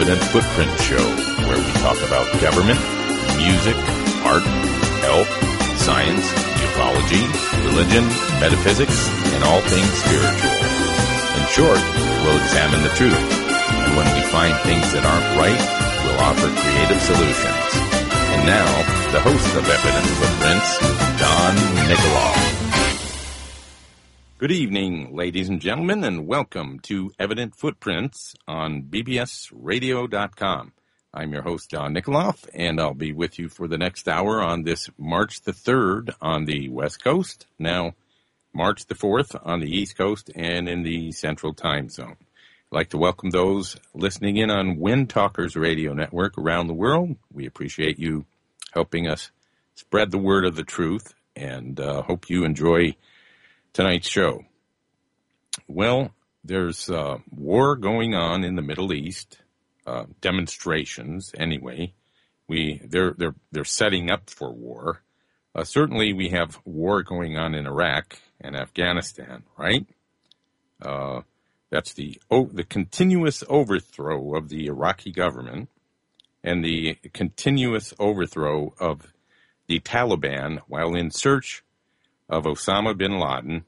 Evident Footprint Show, where we talk about government, music, art, health, science, ufology, religion, metaphysics, and all things spiritual. In short, we'll examine the truth, and when we find things that aren't right, we'll offer creative solutions. And now, the host of Evident Footprints, Don Nikoloff. Good evening, ladies and gentlemen, and welcome to Evident Footprints on bbsradio.com. I'm your host, Don Nikoloff, and I'll be with you for the next hour on this March the 3rd on the West Coast, now March the 4th on the East Coast and in the Central Time Zone. I'd like to welcome those listening in on Wind Talkers Radio Network around the world. We appreciate you helping us spread the word of the truth, and hope you enjoy tonight's show. Well, there's war going on in the Middle East, demonstrations anyway. They're setting up for war. Certainly, we have war going on in Iraq and Afghanistan, right? That's the continuous overthrow of the Iraqi government and the continuous overthrow of the Taliban while in search of Osama bin Laden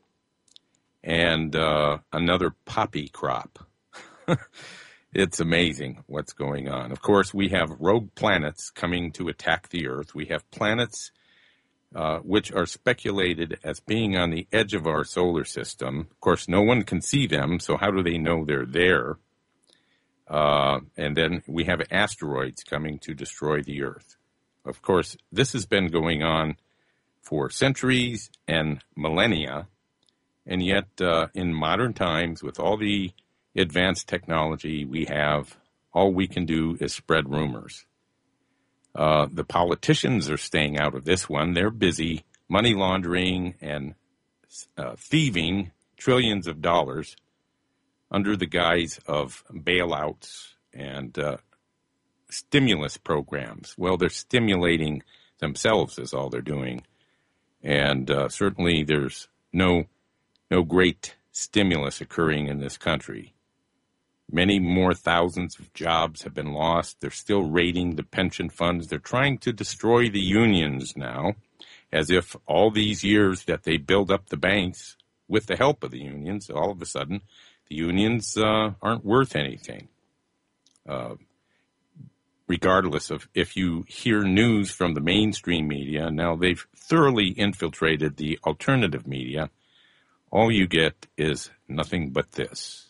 and another poppy crop. It's amazing what's going on. Of course, we have rogue planets coming to attack the Earth. We have planets which are speculated as being on the edge of our solar system. Of course, no one can see them, so how do they know they're there? And then we have asteroids coming to destroy the Earth. Of course, this has been going on for centuries and millennia, and yet in modern times, with all the advanced technology we have, all we can do is spread rumors. The politicians are staying out of this one. They're busy money laundering and thieving trillions of dollars under the guise of bailouts and stimulus programs. Well, they're stimulating themselves is all they're doing. And certainly there's no great stimulus occurring in this country. Many more thousands of jobs have been lost. They're still raiding the pension funds. They're trying to destroy the unions now, as if all these years that they build up the banks with the help of the unions, all of a sudden the unions aren't worth anything. Regardless of if you hear news from the mainstream media, now they've thoroughly infiltrated the alternative media. All you get is nothing but this.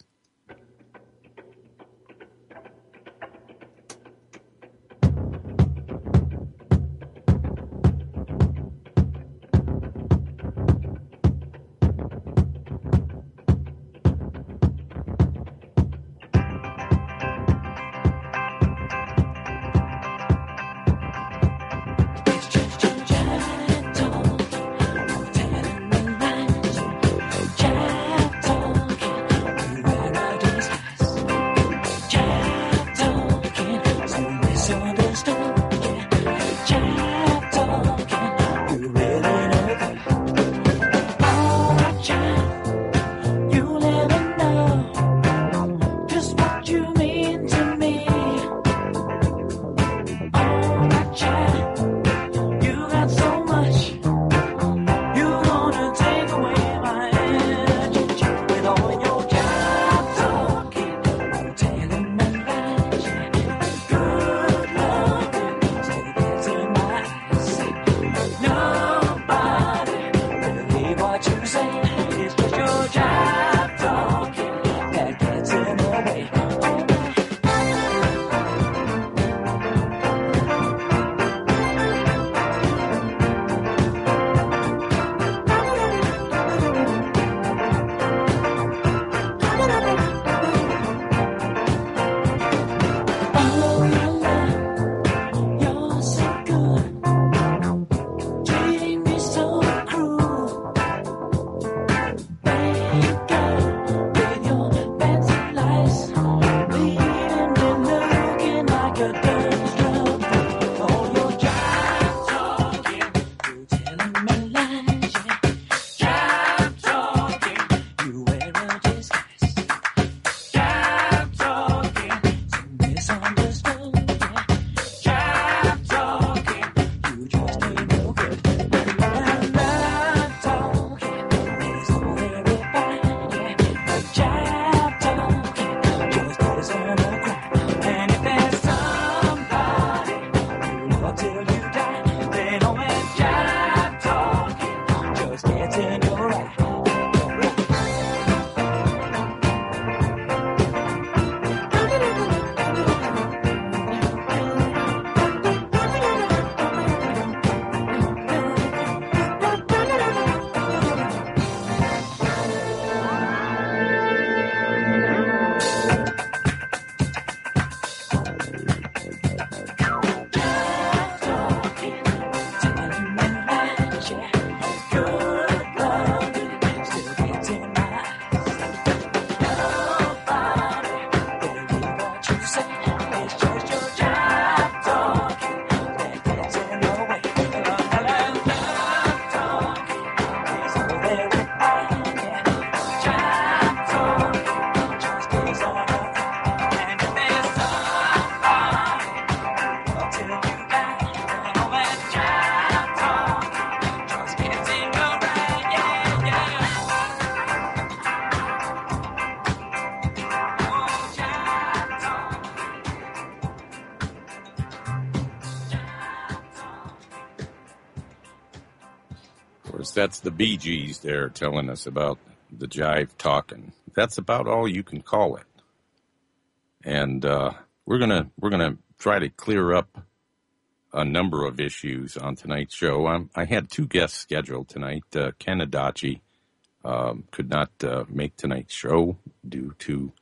course, that's the Bee Gees there telling us about the jive talking. That's about all you can call it. And we're gonna try to clear up a number of issues on tonight's show. I had two guests scheduled tonight. Ken Adachi could not make tonight's show due to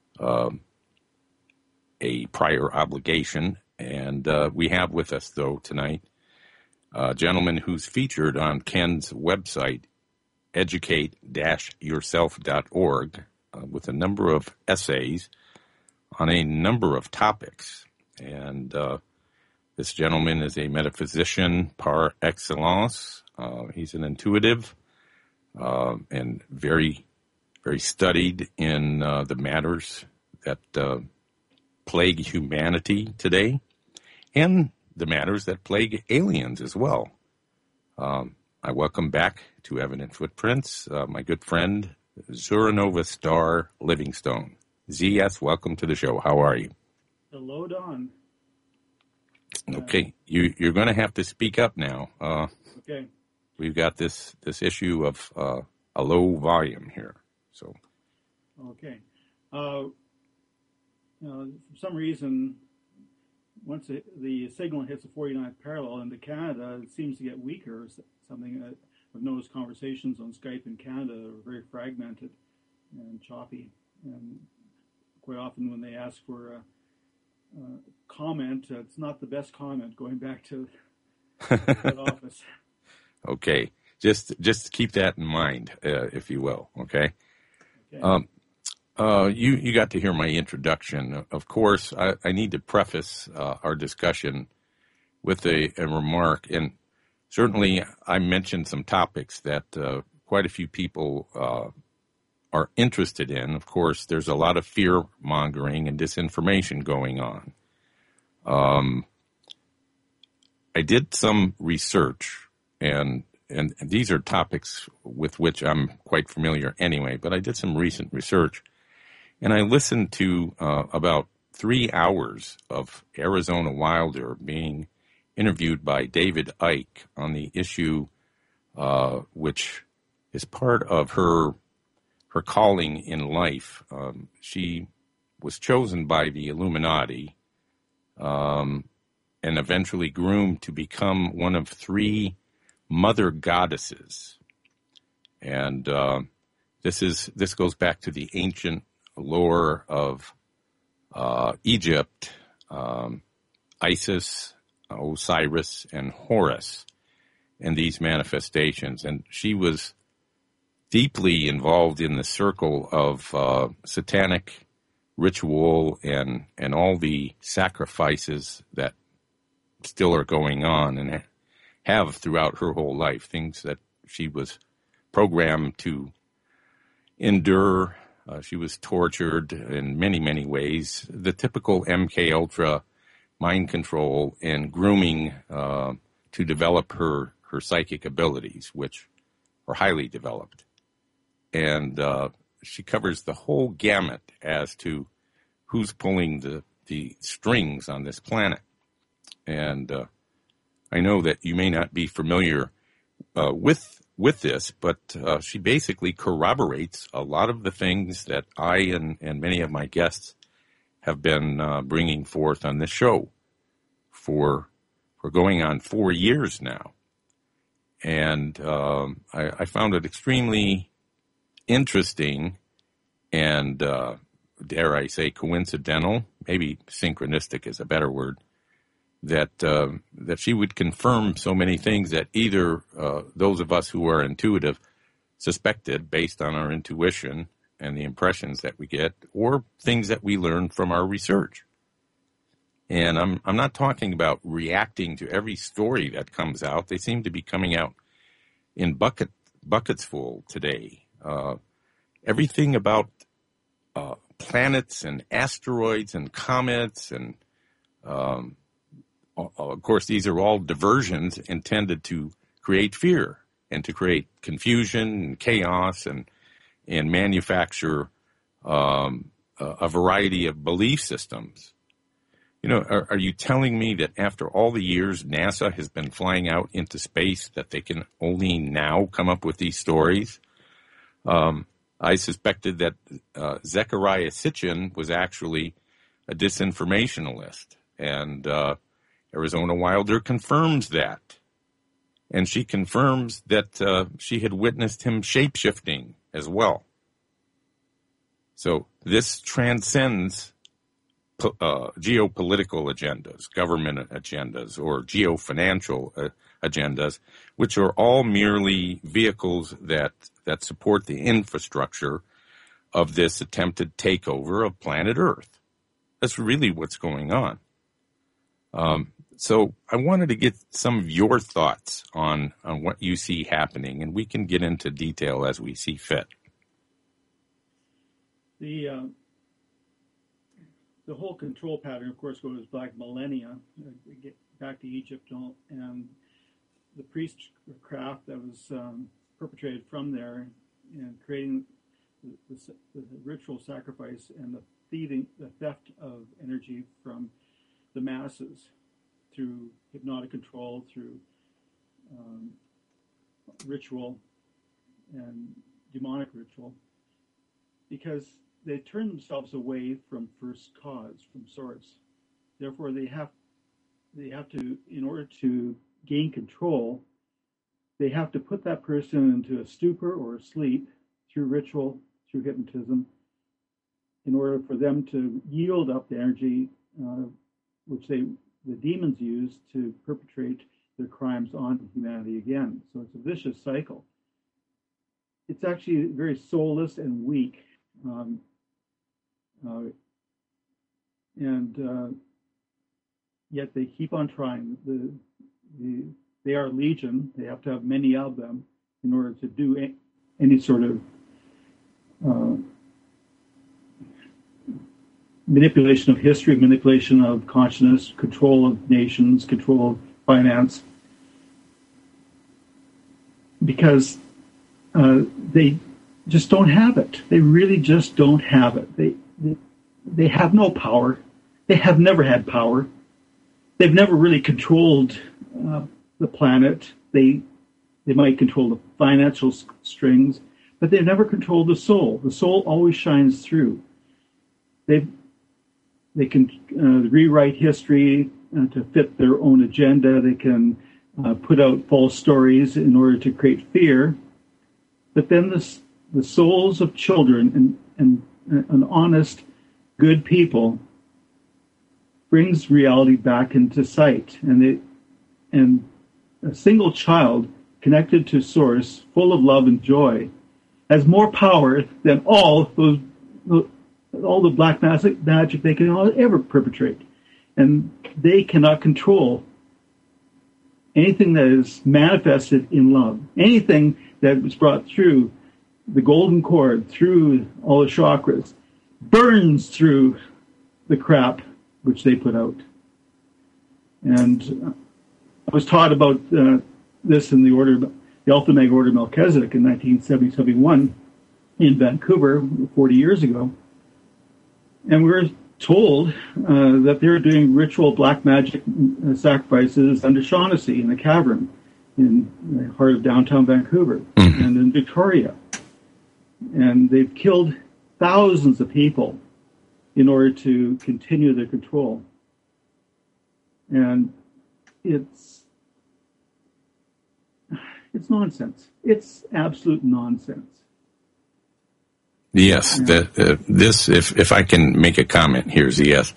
a prior obligation. And we have with us, though, tonight a gentleman who's featured on Ken's website, educate-yourself.org, with a number of essays on a number of topics. And this gentleman is a metaphysician par excellence. He's an intuitive and very, very studied in the matters that plague humanity today and the matters that plague aliens as well. I welcome back to Evident Footprints my good friend, Zuranova Star Livingstone. ZS, welcome to the show. How are you? Hello, Don. Okay, you're going to have to speak up now. Okay. We've got this issue of a low volume here. So. Okay. For some reason, once the signal hits the 49th parallel into Canada, it seems to get weaker. Something I've noticed conversations on Skype in Canada are very fragmented and choppy. And quite often when they ask for a comment, it's not the best comment going back to that office. Okay. Just keep that in mind, if you will. Okay. You got to hear my introduction. Of course, I need to preface our discussion with a remark. And certainly I mentioned some topics that quite a few people are interested in. Of course, there's a lot of fear-mongering and disinformation going on. I did some research, and these are topics with which I'm quite familiar anyway, but I did some recent research. And I listened to about 3 hours of Arizona Wilder being interviewed by David Icke on the issue, which is part of her calling in life. She was chosen by the Illuminati and eventually groomed to become one of 3 mother goddesses. And this goes back to the ancient lore of Egypt, Isis, Osiris, and Horus, and these manifestations. And she was deeply involved in the circle of satanic ritual and all the sacrifices that still are going on and have throughout her whole life, things that she was programmed to endure. She was tortured in many, many ways. The typical MK Ultra mind control and grooming to develop her psychic abilities, which are highly developed. And she covers the whole gamut as to who's pulling the strings on this planet. And I know that you may not be familiar with this, but she basically corroborates a lot of the things that I and many of my guests have been bringing forth on this show for going on 4 years now. And I found it extremely interesting and, dare I say, coincidental, maybe synchronistic is a better word, that she would confirm so many things that either those of us who are intuitive suspected based on our intuition and the impressions that we get, or things that we learn from our research. And I'm not talking about reacting to every story that comes out. They seem to be coming out in buckets full today. Everything about planets and asteroids and comets and of course, these are all diversions intended to create fear and to create confusion and chaos and manufacture a variety of belief systems. Are you telling me that after all the years NASA has been flying out into space that they can only now come up with these stories? I suspected that Zecharia Sitchin was actually a disinformationalist, and Arizona Wilder confirms that. And she confirms that she had witnessed him shape-shifting as well. So this transcends geopolitical agendas, government agendas, or geofinancial agendas, which are all merely vehicles that support the infrastructure of this attempted takeover of planet Earth. That's really what's going on. So I wanted to get some of your thoughts on what you see happening, and we can get into detail as we see fit. The whole control pattern, of course, goes back millennia, back to Egypt, and the priestcraft that was perpetrated from there, and creating the ritual sacrifice and the theft of energy from the masses through hypnotic control, through ritual and demonic ritual, because they turn themselves away from first cause, from source. Therefore, they have to, in order to gain control, they have to put that person into a stupor or a sleep through ritual, through hypnotism, in order for them to yield up the energy which the demons use to perpetrate their crimes on humanity again. So it's a vicious cycle. It's actually very soulless and weak. Yet they keep on trying. They are legion. They have to have many of them in order to do any sort of manipulation of history, manipulation of consciousness, control of nations, control of finance, because they just don't have it. They really just don't have it. They have no power. They have never had power. They've never really controlled the planet. They might control the financial strings, but they've never controlled the soul. The soul always shines through. They can rewrite history to fit their own agenda. They can put out false stories in order to create fear. But then the souls of children and honest, good people brings reality back into sight. And a single child connected to Source, full of love and joy, has more power than all the black magic they can ever perpetrate. And they cannot control anything that is manifested in love. Anything that was brought through the golden cord, through all the chakras, burns through the crap which they put out. And I was taught about this in the Alpha Omega Order of Melchizedek in 1970-71 in Vancouver 40 years ago. And we were told that they were doing ritual black magic sacrifices under Shaughnessy in a cavern in the heart of downtown Vancouver and in Victoria. And they've killed thousands of people in order to continue their control. And it's nonsense. It's absolute nonsense. Yes, this. If I can make a comment here, ZS,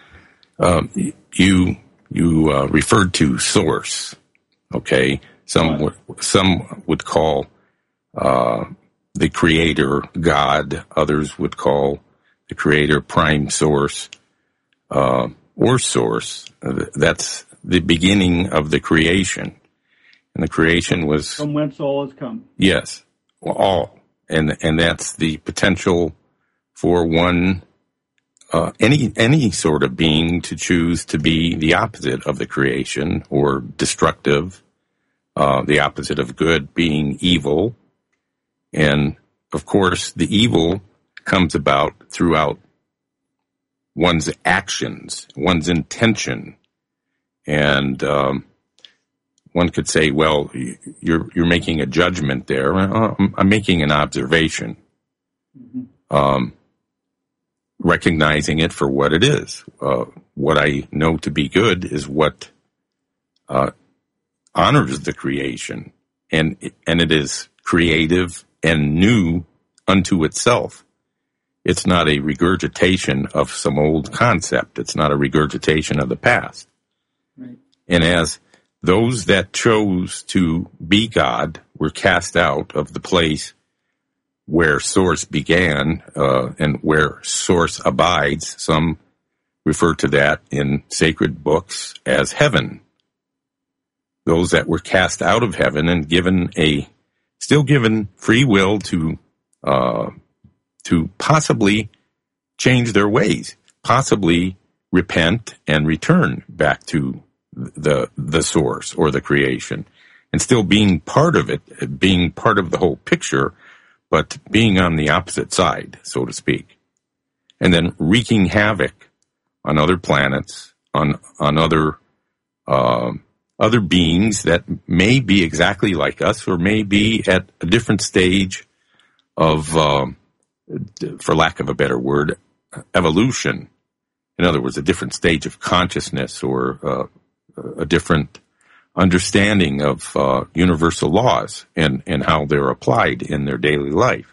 you referred to Source. Okay, some would call the Creator God. Others would call the Creator Prime Source or Source. That's the beginning of the creation, and the creation was from whence all has come. Yes, all. And that's the potential for one, any sort of being to choose to be the opposite of the creation or destructive, the opposite of good being evil. And of course, the evil comes about throughout one's actions, one's intention. And one could say, well, you're making a judgment there. I'm making an observation, recognizing it for what it is. What I know to be good is what honors the creation, and it is creative and new unto itself. It's not a regurgitation of some old concept. It's not a regurgitation of the past. Right. And as those that chose to be God were cast out of the place where source began and where source abides, some refer to that in sacred books as heaven. Those that were cast out of heaven and still given free will to possibly change their ways, possibly repent and return back to the source or the creation, and still being part of it, being part of the whole picture, but being on the opposite side, so to speak, and then wreaking havoc on other planets, on other beings that may be exactly like us or may be at a different stage of, for lack of a better word, evolution. In other words, a different stage of consciousness or a different understanding of universal laws and how they're applied in their daily life.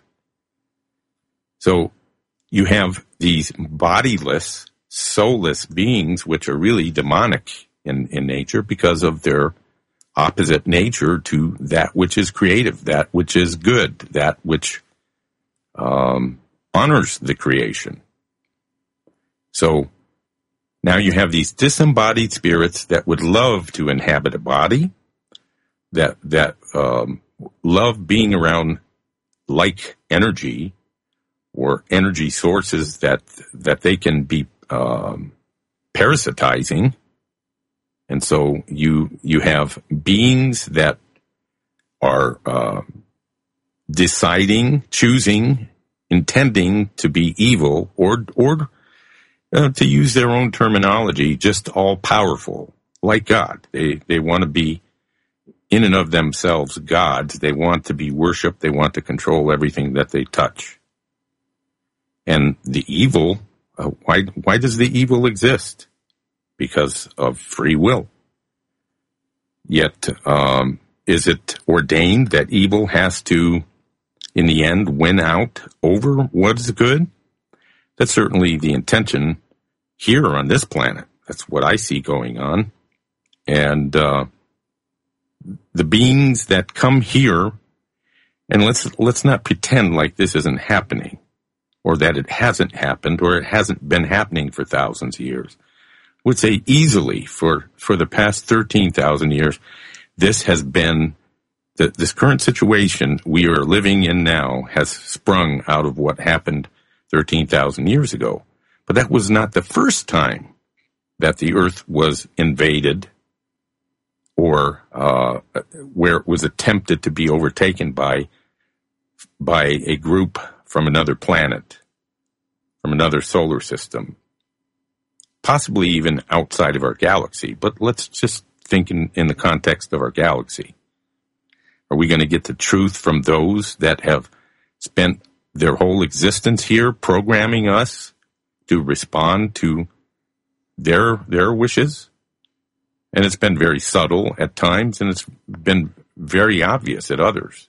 So you have these bodiless, soulless beings, which are really demonic in nature because of their opposite nature to that which is creative, that which is good, that which honors the creation. So now you have these disembodied spirits that would love to inhabit a body, that love being around like energy or energy sources that they can be parasitizing. And so you have beings that are deciding, choosing, intending to be evil or to use their own terminology, just all powerful, like God. They want to be in and of themselves gods. They want to be worshipped. They want to control everything that they touch. And the evil, why does the evil exist? Because of free will. Yet, is it ordained that evil has to, in the end, win out over what is good? That's certainly the intention here on this planet. That's what I see going on. And the beings that come here, and let's not pretend like this isn't happening, or that it hasn't happened, or it hasn't been happening for thousands of years. I would say easily for the past 13,000 years, this has been, this current situation we are living in now has sprung out of what happened 13,000 years ago. But that was not the first time that the earth was invaded or where it was attempted to be overtaken by a group from another planet, from another solar system, possibly even outside of our galaxy. But let's just think in the context of our galaxy. Are we going to get the truth from those that have spent their whole existence here programming us to respond to their wishes? And it's been very subtle at times, and it's been very obvious at others.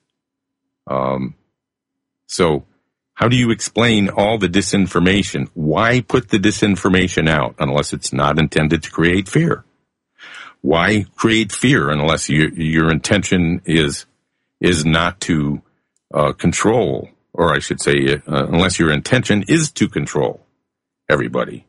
So how do you explain all the disinformation? Why put the disinformation out unless it's not intended to create fear? Why create fear unless your intention is not to control, or I should say, unless your intention is to control everybody,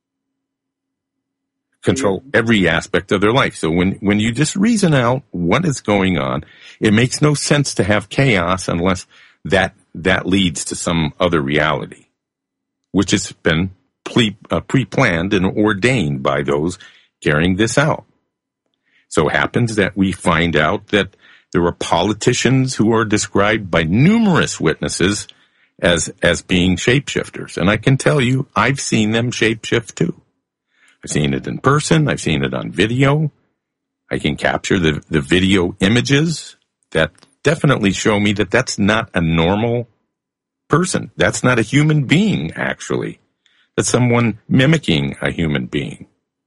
control every aspect of their life. So when you just reason out what is going on, it makes no sense to have chaos unless that leads to some other reality, which has been pre-planned and ordained by those carrying this out. So it happens that we find out that there are politicians who are described by numerous witnesses as being shapeshifters. And I can tell you, I've seen them shapeshift too. I've seen it in person. I've seen it on video. I can capture the video images that definitely show me that that's not a normal person. That's not a human being, actually. That's someone mimicking a human being.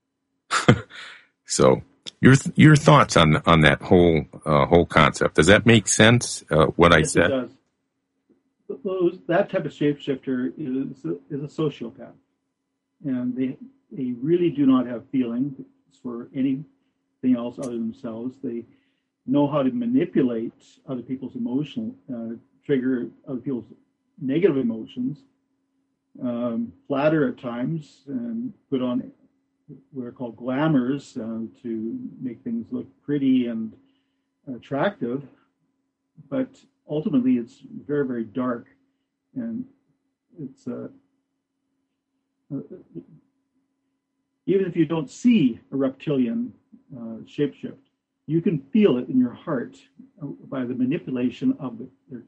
So your thoughts on that whole concept. Does that make sense, what I said? It does. That type of shapeshifter is a sociopath. And they really do not have feelings for anything else other than themselves. They know how to manipulate other people's trigger other people's negative emotions, flatter at times, and put on what are called glamours to make things look pretty and attractive. But ultimately, it's very, very dark, and it's even if you don't see a reptilian shapeshift, you can feel it in your heart by the manipulation of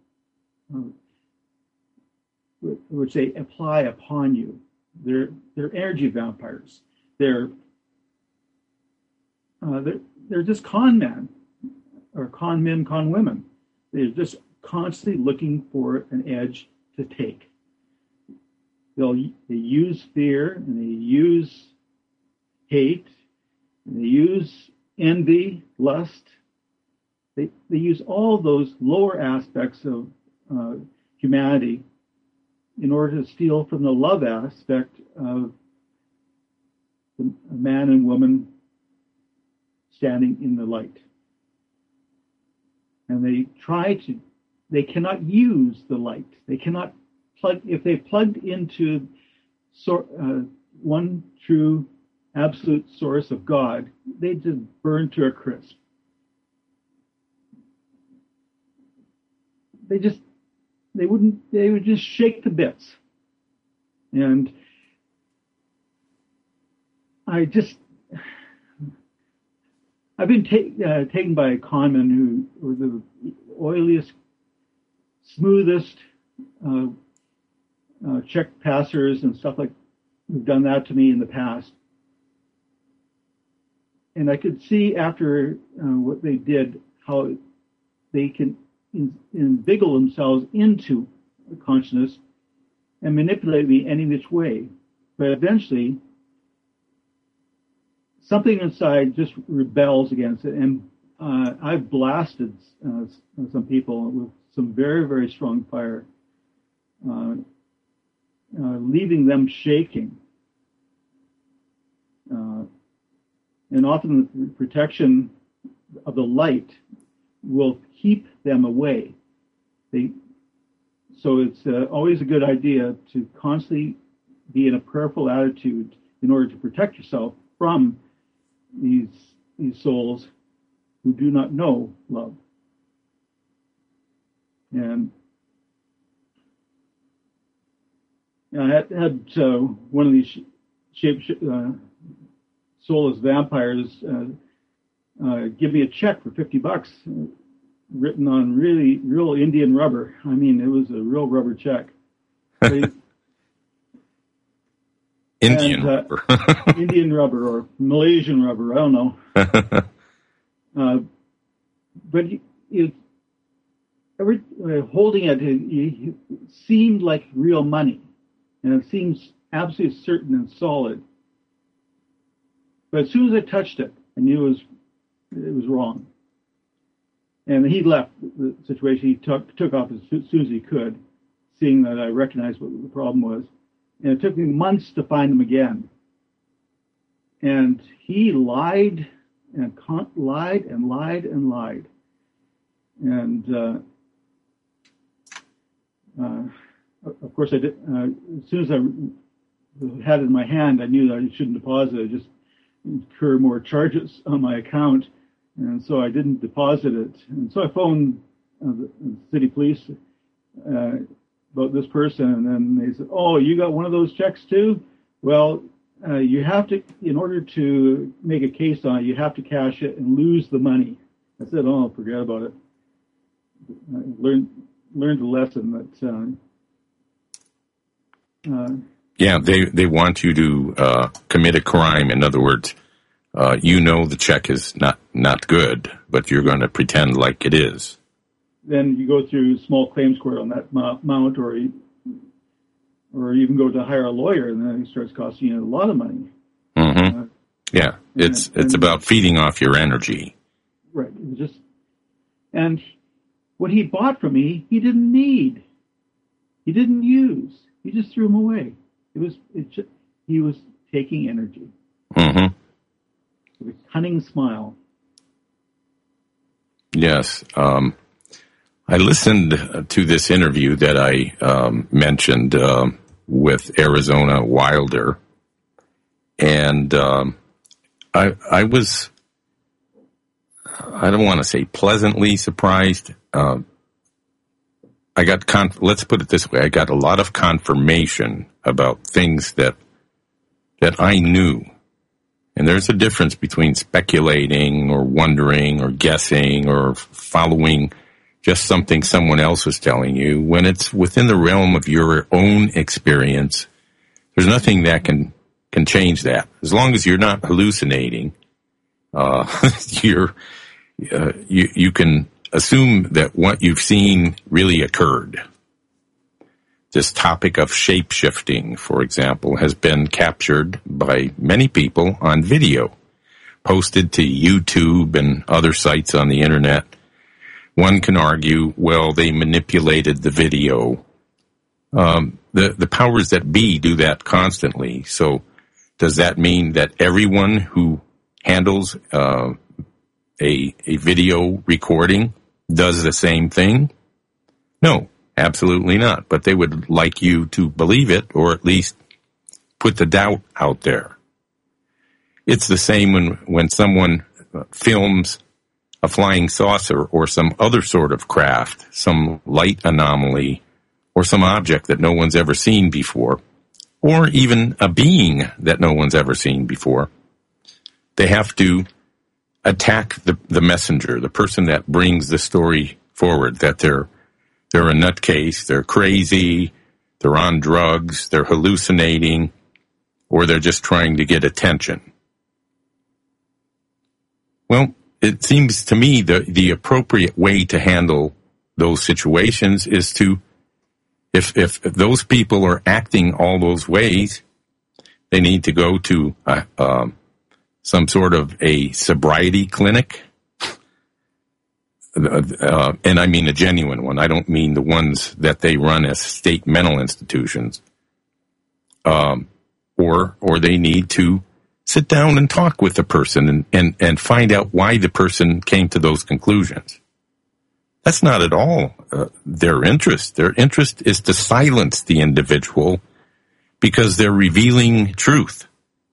which they apply upon you. They're energy vampires. They're just con men, or con men, con women. They're just constantly looking for an edge to take. They use fear, and they use hate, and they use envy, lust. They use all those lower aspects of humanity in order to steal from the love aspect of the man and woman standing in the light. And they cannot use the light. They cannot if they plugged into one true absolute source of God, they just burn to a crisp. They would just shake to bits. And I've been taken by a conman who were the oiliest, smoothest check passers and stuff like who've done that to me in the past. And I could see after what they did how they can inveigle themselves into consciousness and manipulate me any which way. But eventually, something inside just rebels against it. And I've blasted some people with some very, very strong fire, leaving them shaking. And often the protection of the light will keep them away. So it's always a good idea to constantly be in a prayerful attitude in order to protect yourself from these souls who do not know love. And I had one of these soulless vampires give me a check for $50 written on real Indian rubber. I mean, it was a real rubber check. Indian rubber. Indian rubber or Malaysian rubber, I don't know. But holding it seemed like real money, and it seems absolutely certain and solid. But as soon as I touched it, I knew it was wrong. And he left the situation. He took off as soon as he could, seeing that I recognized what the problem was. And it took me months to find him again. And he lied and lied and lied and lied. And of course, I did. As soon as I had it in my hand, I knew that I shouldn't deposit it. Just incur more charges on my account. And so I didn't deposit it. And so I phoned the city police about this person. And then they said, "Oh, you got one of those checks too? Well, you have to, in order to make a case on it, you have to cash it and lose the money." I said, "Oh, forget about it." I learned the lesson that Yeah, they want you to commit a crime. In other words, the check is not good, but you're going to pretend like it is. Then you go through small claims court on that amount, or even go to hire a lawyer, and then it starts costing you a lot of money. Mm-hmm. Yeah, it's about feeding off your energy. Right. And what he bought from me, he didn't need. He didn't use. He just threw them away. He was taking energy. Mm-hmm. With a cunning smile. Yes. I listened to this interview that I mentioned with Arizona Wilder, and I was, I don't want to say pleasantly surprised. Let's put it this way, I got a lot of confirmation about things that I knew. And there's a difference between speculating or wondering or guessing or following just something someone else is telling you. When it's within the realm of your own experience, there's nothing that can change that. As long as you're not hallucinating, you can assume that what you've seen really occurred. This topic of shape-shifting, for example, has been captured by many people on video, posted to YouTube and other sites on the internet. One can argue, well, they manipulated the video. The powers that be do that constantly. So does that mean that everyone who handles a video recording does the same thing? No. Absolutely not. But they would like you to believe it, or at least put the doubt out there. It's the same when someone films a flying saucer or some other sort of craft, some light anomaly, or some object that no one's ever seen before, or even a being that no one's ever seen before. They have to attack the messenger, the person that brings the story forward, that they're a nutcase, they're crazy, they're on drugs, they're hallucinating, or they're just trying to get attention. Well, it seems to me the appropriate way to handle those situations is to, if those people are acting all those ways, they need to go to some sort of a sobriety clinic. And I mean a genuine one. I don't mean the ones that they run as state mental institutions. Or they need to sit down and talk with the person and find out why the person came to those conclusions. That's not at all their interest. Their interest is to silence the individual because they're revealing truth.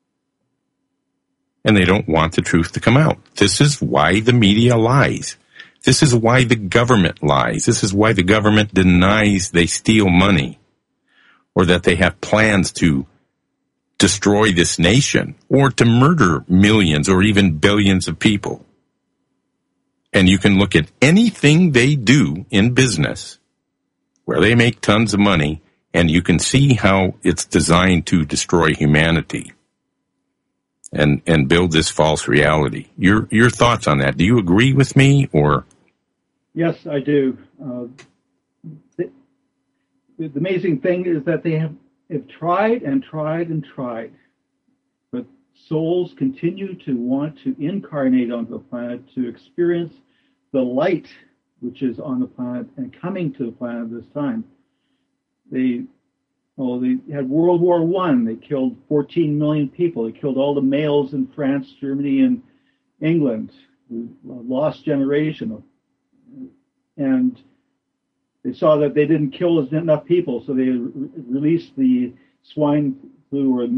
And they don't want the truth to come out. This is why the media lies. This is why the government lies. This is why the government denies they steal money or that they have plans to destroy this nation or to murder millions or even billions of people. And you can look at anything they do in business where they make tons of money, and you can see how it's designed to destroy humanity and build this false reality. Your thoughts on that? Do you agree with me, or? Yes, I do. The amazing thing is that they have tried and tried and tried, but souls continue to want to incarnate onto the planet to experience the light which is on the planet and coming to the planet this time. They had World War I. They killed 14 million people. They killed all the males in France, Germany, and England. Lost generation. And they saw that they didn't kill enough people, so they released the swine flu or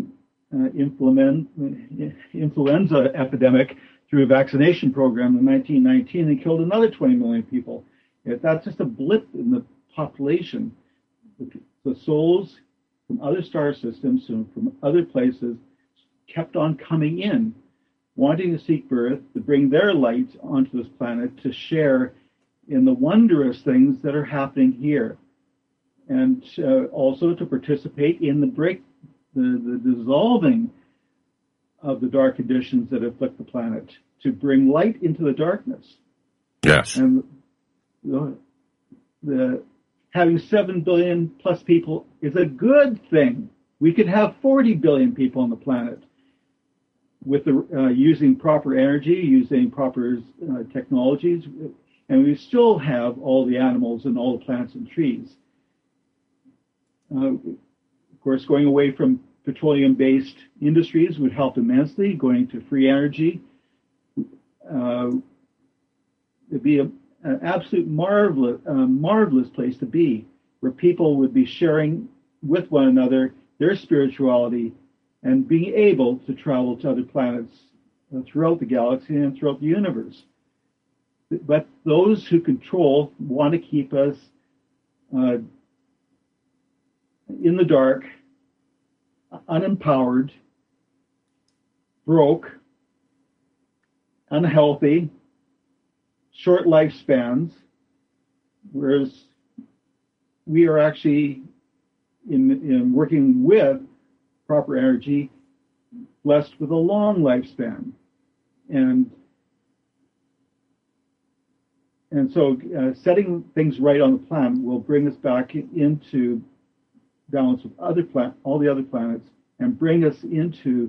influenza epidemic through a vaccination program in 1919. They killed another 20 million people. That's just a blip in the population. The souls from other star systems and from other places kept on coming in, wanting to seek birth, to bring their light onto this planet, to share in the wondrous things that are happening here. and also to participate in the dissolving of the dark conditions that afflict the planet, to bring light into the darkness. Yes. And the having 7 billion plus people is a good thing. We could have 40 billion people on the planet with the using proper energy, using proper technologies, and we still have all the animals and all the plants and trees. Of course, going away from petroleum-based industries would help immensely. Going to free energy, it'd be an absolute marvelous place to be, where people would be sharing with one another their spirituality and being able to travel to other planets throughout the galaxy and throughout the universe. But those who control want to keep us in the dark, unempowered, broke, unhealthy, short lifespans, whereas we are actually, in working with proper energy, blessed with a long lifespan. And so setting things right on the planet will bring us back into balance with all the other planets, and bring us into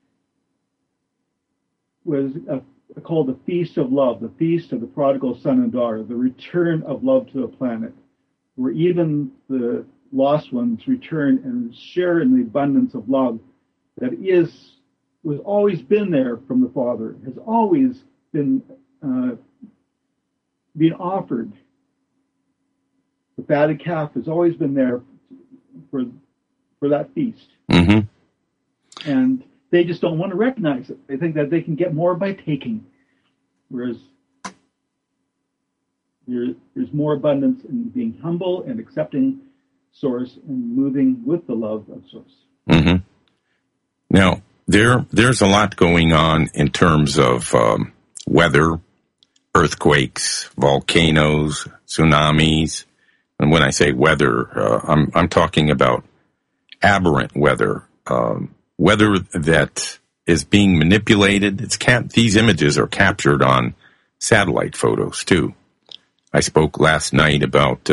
what is called the Feast of Love, the Feast of the Prodigal Son and Daughter, the return of love to the planet, where even the lost ones return and share in the abundance of love that was always been there from the Father, has always been being offered. The fatted calf has always been there for that feast. Mm-hmm. And they just don't want to recognize it. They think that they can get more by taking, whereas there's more abundance in being humble and accepting Source and moving with the love of Source. Mm-hmm. Now, there's a lot going on in terms of weather, earthquakes, volcanoes, tsunamis. And when I say weather, I'm talking about aberrant weather, weather that is being manipulated. These images are captured on satellite photos too. I spoke last night about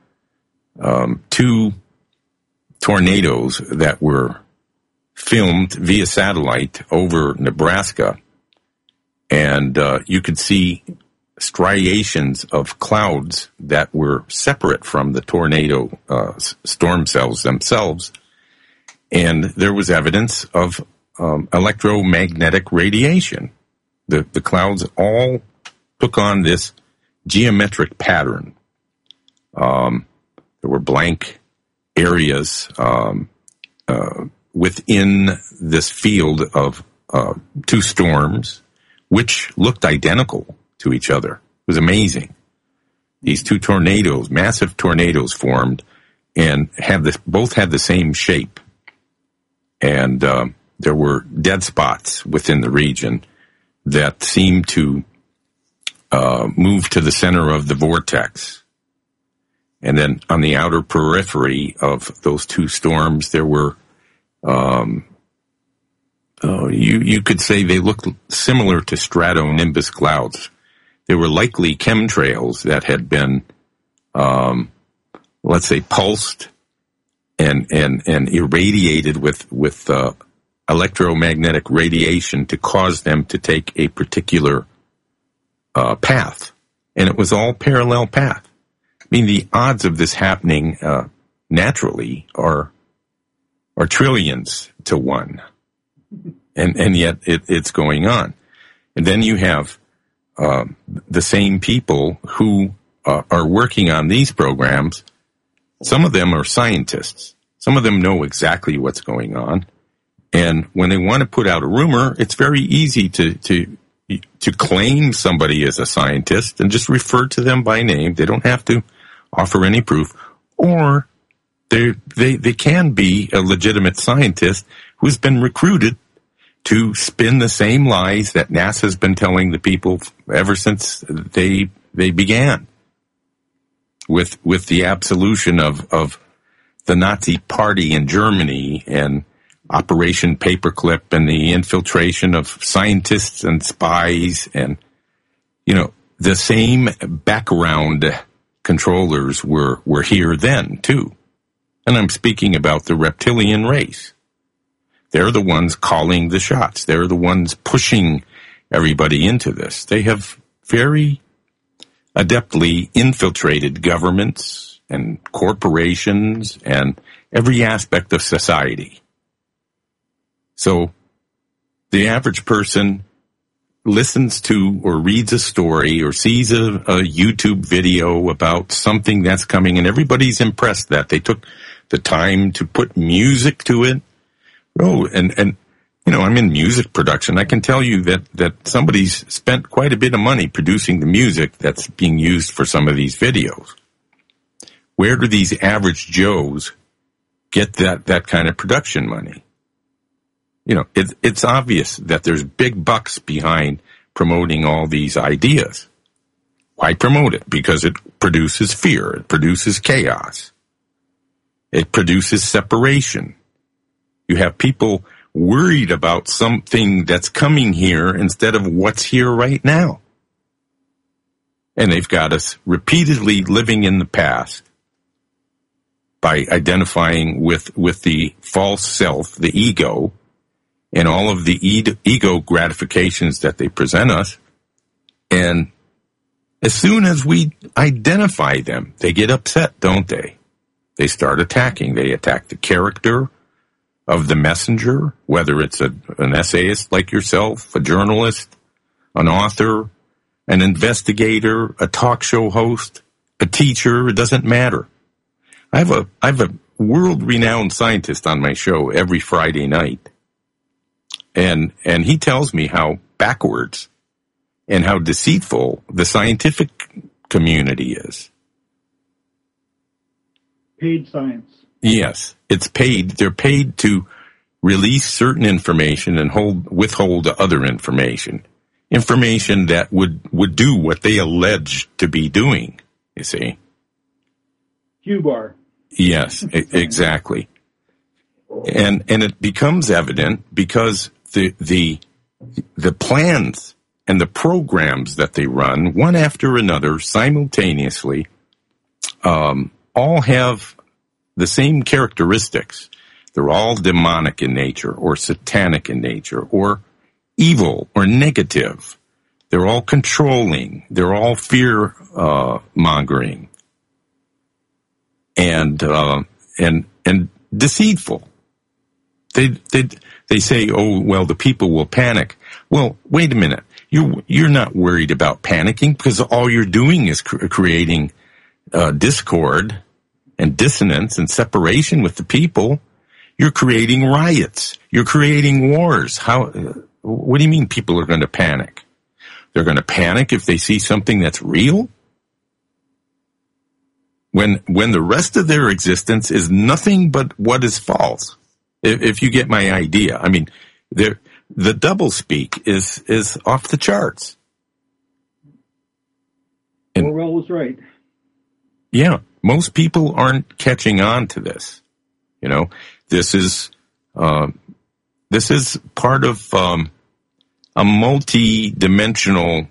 2 tornadoes that were filmed via satellite over Nebraska, and you could see striations of clouds that were separate from the tornado storm cells themselves, and there was evidence of electromagnetic radiation. The clouds all took on this geometric pattern. There were blank areas within this field of 2 storms, which looked identical to each other. It was amazing. These 2 tornadoes, massive tornadoes, formed and both had the same shape. And there were dead spots within the region that seemed to move to the center of the vortex. And then on the outer periphery of those 2 storms, there were, you could say they looked similar to stratonimbus clouds. They were likely chemtrails that had been, let's say, pulsed and irradiated with electromagnetic radiation to cause them to take a particular path. And it was all parallel path. I mean, the odds of this happening naturally are trillions to 1. And yet it's going on. And then you have the same people who are working on these programs. Some of them are scientists. Some of them know exactly what's going on. And when they want to put out a rumor, it's very easy to claim somebody as a scientist and just refer to them by name. They don't have to offer any proof. Or they can be a legitimate scientist who's been recruited to spin the same lies that NASA's been telling the people ever since they began with the absolution of the Nazi Party in Germany and Operation Paperclip and the infiltration of scientists and spies and, the same background controllers were here then, too. And I'm speaking about the reptilian race. They're the ones calling the shots. They're the ones pushing everybody into this. They have very adeptly infiltrated governments and corporations and every aspect of society. So the average person listens to or reads a story or sees a YouTube video about something that's coming, and everybody's impressed that they took the time to put music to it. Oh, and I'm in music production. I can tell you that somebody's spent quite a bit of money producing the music that's being used for some of these videos. Where do these average Joes get that kind of production money? It's obvious that there's big bucks behind promoting all these ideas. Why promote it? Because it produces fear. It produces chaos. It produces separation. You have people worried about something that's coming here instead of what's here right now. And they've got us repeatedly living in the past by identifying with the false self, the ego, and all of the ego gratifications that they present us. And as soon as we identify them, they get upset, don't they? They start attacking. They attack the character of the messenger, whether it's an essayist like yourself, a journalist, an author, an investigator, a talk show host, a teacher. It doesn't matter. I have a world-renowned scientist on my show every Friday night. And he tells me how backwards and how deceitful the scientific community is. Paid science. Yes, it's paid. They're paid to release certain information and withhold other information. Information that would do what they allege to be doing, you see. Q-bar. Yes, exactly. And it becomes evident because the plans and the programs that they run, one after another, simultaneously, all have the same characteristics. They're all demonic in nature, or satanic in nature, or evil, or negative. They're all controlling. They're all fear mongering, and deceitful. They say, oh, well, the people will panic. Well, wait a minute. You're not worried about panicking because all you're doing is creating discord and dissonance and separation with the people. You're creating riots. You're creating wars. What do you mean people are going to panic? They're going to panic if they see something that's real? When the rest of their existence is nothing but what is false. If you get my idea. I mean, the doublespeak is off the charts. And, Orwell was right. Yeah, most people aren't catching on to this. This is part of a multi-dimensional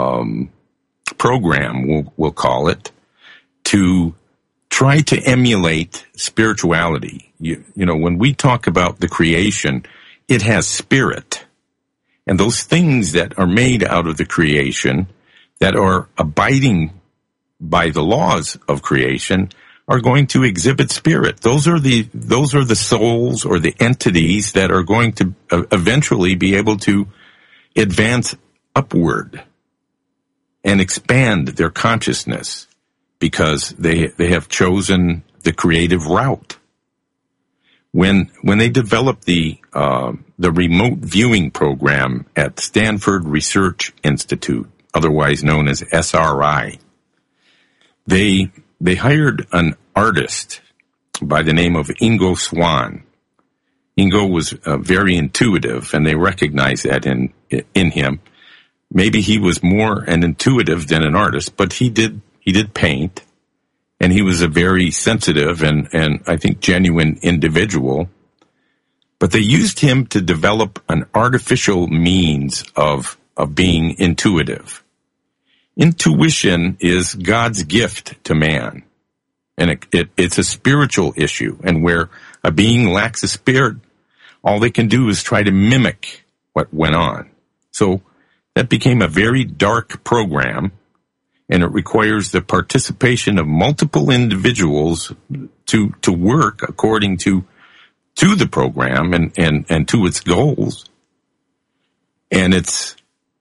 program, we'll call it, to try to emulate spirituality. When we talk about the creation, it has spirit. And those things that are made out of the creation that are abiding by the laws of creation are going to exhibit spirit. Those are the souls or the entities that are going to eventually be able to advance upward and expand their consciousness because they have chosen the creative route. When they developed the remote viewing program at Stanford Research Institute, otherwise known as SRI, they hired an artist by the name of Ingo Swann. Ingo was very intuitive, and they recognized that in him. Maybe he was more an intuitive than an artist, but he did paint, and he was a very sensitive and I think genuine individual. But they used him to develop an artificial means of being intuitive. Intuition is God's gift to man. And it's a spiritual issue. And where a being lacks a spirit, all they can do is try to mimic what went on. So that became a very dark program, and it requires the participation of multiple individuals to work according to the program and to its goals. And it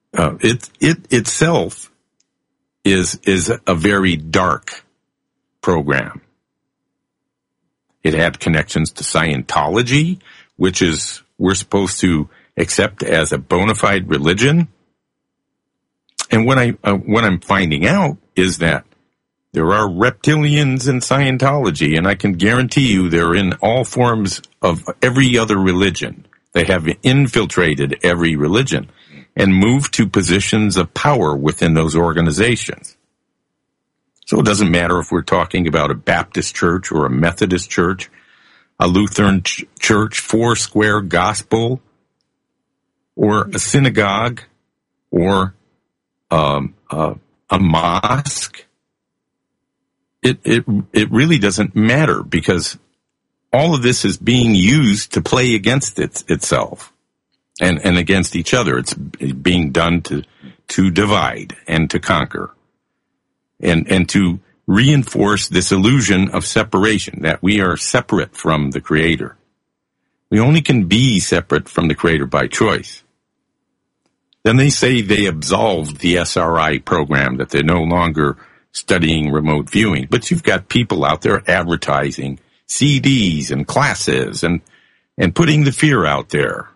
itself is a very dark program. It had connections to Scientology, which is we're supposed to accept as a bona fide religion. And what I'm finding out is that there are reptilians in Scientology, and I can guarantee you they're in all forms of every other religion. They have infiltrated every religion and moved to positions of power within those organizations. So it doesn't matter if we're talking about a Baptist church or a Methodist church, a Lutheran church, Foursquare Gospel, or a synagogue, or a mosque. It really doesn't matter, because all of this is being used to play against itself and against each other. It's being done to divide and to conquer. And to reinforce this illusion of separation, that we are separate from the Creator. We only can be separate from the Creator by choice. Then they say they absolved the SRI program, that they're no longer studying remote viewing. But you've got people out there advertising CDs and classes and putting the fear out there.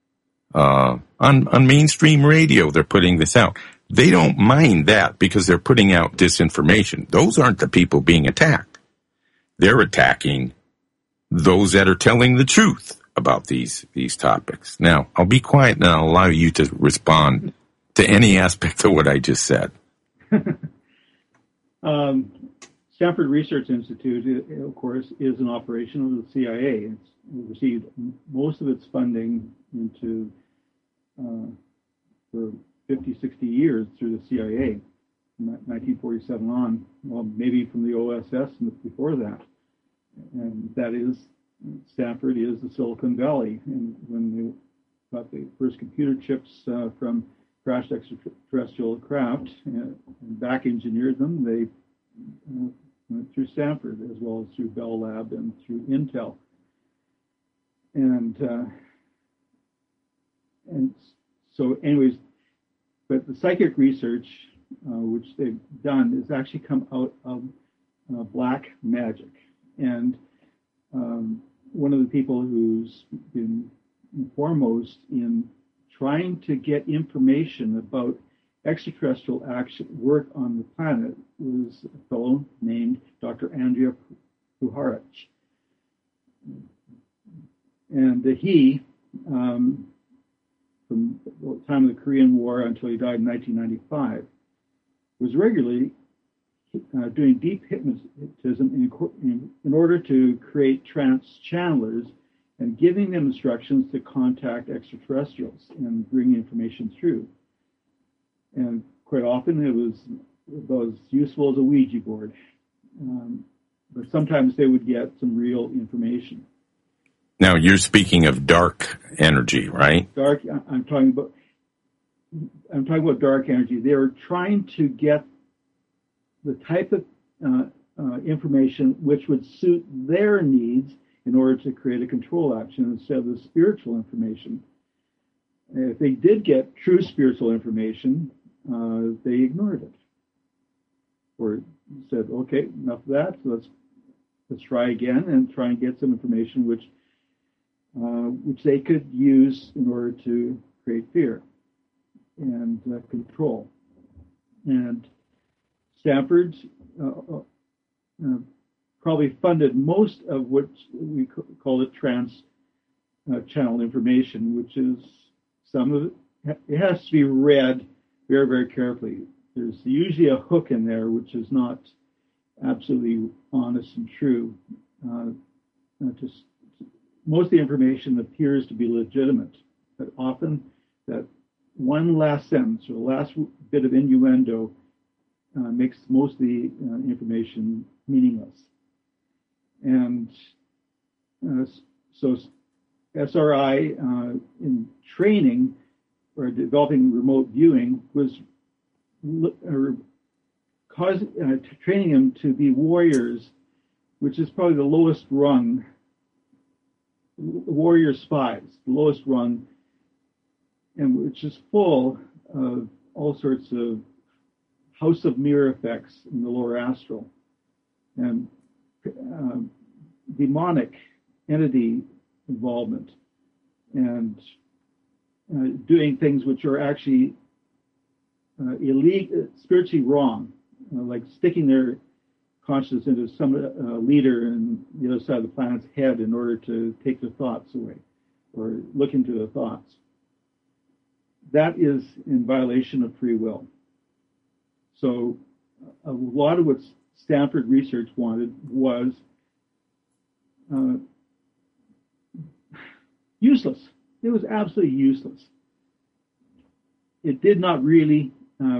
On mainstream radio, they're putting this out. They don't mind that because they're putting out disinformation. Those aren't the people being attacked. They're attacking those that are telling the truth about these topics. Now, I'll be quiet and I'll allow you to respond to any aspect of what I just said. Stanford Research Institute, of course, is an operation of the CIA. It's received most of its funding for 50, 60 years through the CIA, from 1947 on, well, maybe from the OSS and before that. And that is, Stanford is the Silicon Valley. And when they got the first computer chips from crashed extraterrestrial craft and back engineered them, they went through Stanford, as well as through Bell Lab and through Intel. And so anyways, but the psychic research, which they've done, has actually come out of black magic. And one of the people who's been foremost in trying to get information about extraterrestrial action work on the planet was a fellow named Dr. Andrija Puharich. And he, from the time of the Korean War until he died in 1995, was regularly doing deep hypnotism in order to create trance channelers and giving them instructions to contact extraterrestrials and bring information through. And quite often it was about as useful as a Ouija board. But sometimes they would get some real information. Now, you're speaking of dark energy, right? Dark. I'm talking about dark energy. They were trying to get the type of information which would suit their needs in order to create a control action instead of the spiritual information. If they did get true spiritual information, they ignored it, or said, "Okay, enough of that. So let's try again and try and get some information which they could use in order to create fear and control." And Stanford probably funded most of what we call it trans channel information, which is some of it has to be read very, very carefully. There's usually a hook in there which is not absolutely honest and true. Just most of the information appears to be legitimate, but often that one last sentence or the last bit of innuendo makes most of the information meaningless. And so SRI in training or developing remote viewing was training them to be warriors, which is probably the lowest rung, warrior spies, the lowest rung, and which is full of all sorts of house of mirror effects in the lower astral and demonic entity involvement and doing things which are actually illegal, spiritually wrong, like sticking their consciousness into some leader in the other side of the planet's head in order to take their thoughts away or look into their thoughts. That is in violation of free will. So a lot of what Stanford research wanted was useless. It was absolutely useless. It did not really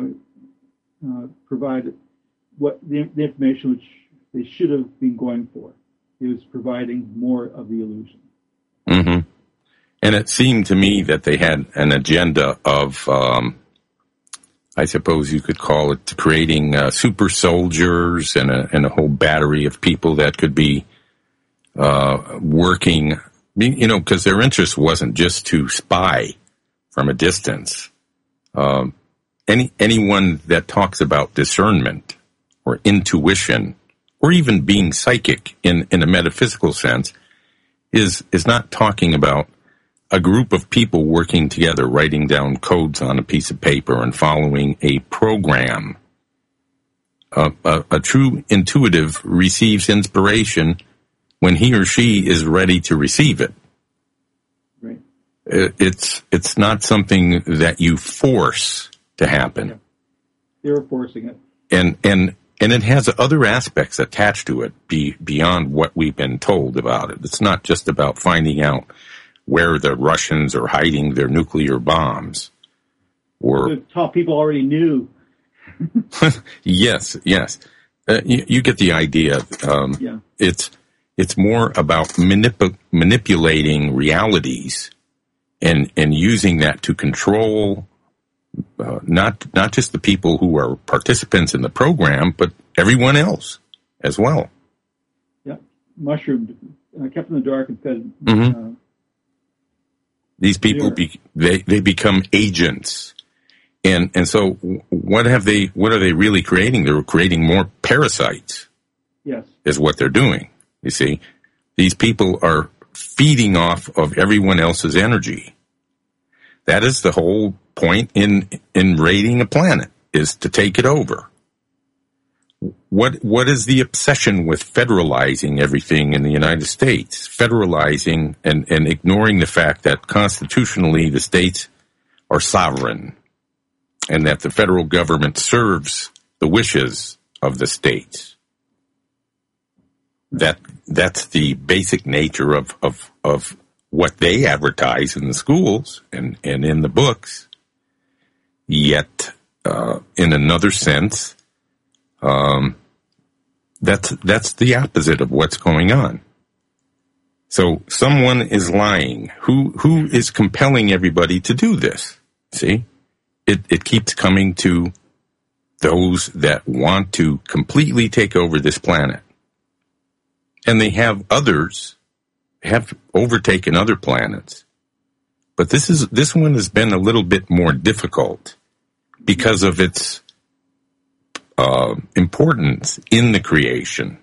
provide what the information which they should have been going for. It was providing more of the illusion. Mm-hmm. And it seemed to me that they had an agenda of, I suppose you could call it, creating super soldiers and a whole battery of people that could be working, because their interest wasn't just to spy from a distance. Anyone that talks about discernment or intuition or even being psychic in a metaphysical sense is not talking about a group of people working together, writing down codes on a piece of paper and following a program. A true intuitive receives inspiration when he or she is ready to receive it. Right. It's not something that you force to happen. Yeah. They're forcing it. And it has other aspects attached to it beyond what we've been told about it. It's not just about finding out where the Russians are hiding their nuclear bombs. Or the top people already knew. Yes. You get the idea. Yeah. It's more about manipulating realities and using that to control not just the people who are participants in the program, but everyone else as well. Yeah, mushroomed, kept in the dark and fed. Mm-hmm. These people they become agents, and so what are they really creating? They're creating more parasites. Yes, is what they're doing. You see, these people are feeding off of everyone else's energy. That is the whole point in raiding a planet, is to take it over. What is the obsession with federalizing everything in the United States? Federalizing and ignoring the fact that constitutionally the states are sovereign and that the federal government serves the wishes of the states. That's the basic nature of what they advertise in the schools and in the books. Yet, in another sense, that's the opposite of what's going on. So someone is lying. Who is compelling everybody to do this? See, it keeps coming to those that want to completely take over this planet. And they have overtaken other planets. But this one has been a little bit more difficult because of its importance in the creation.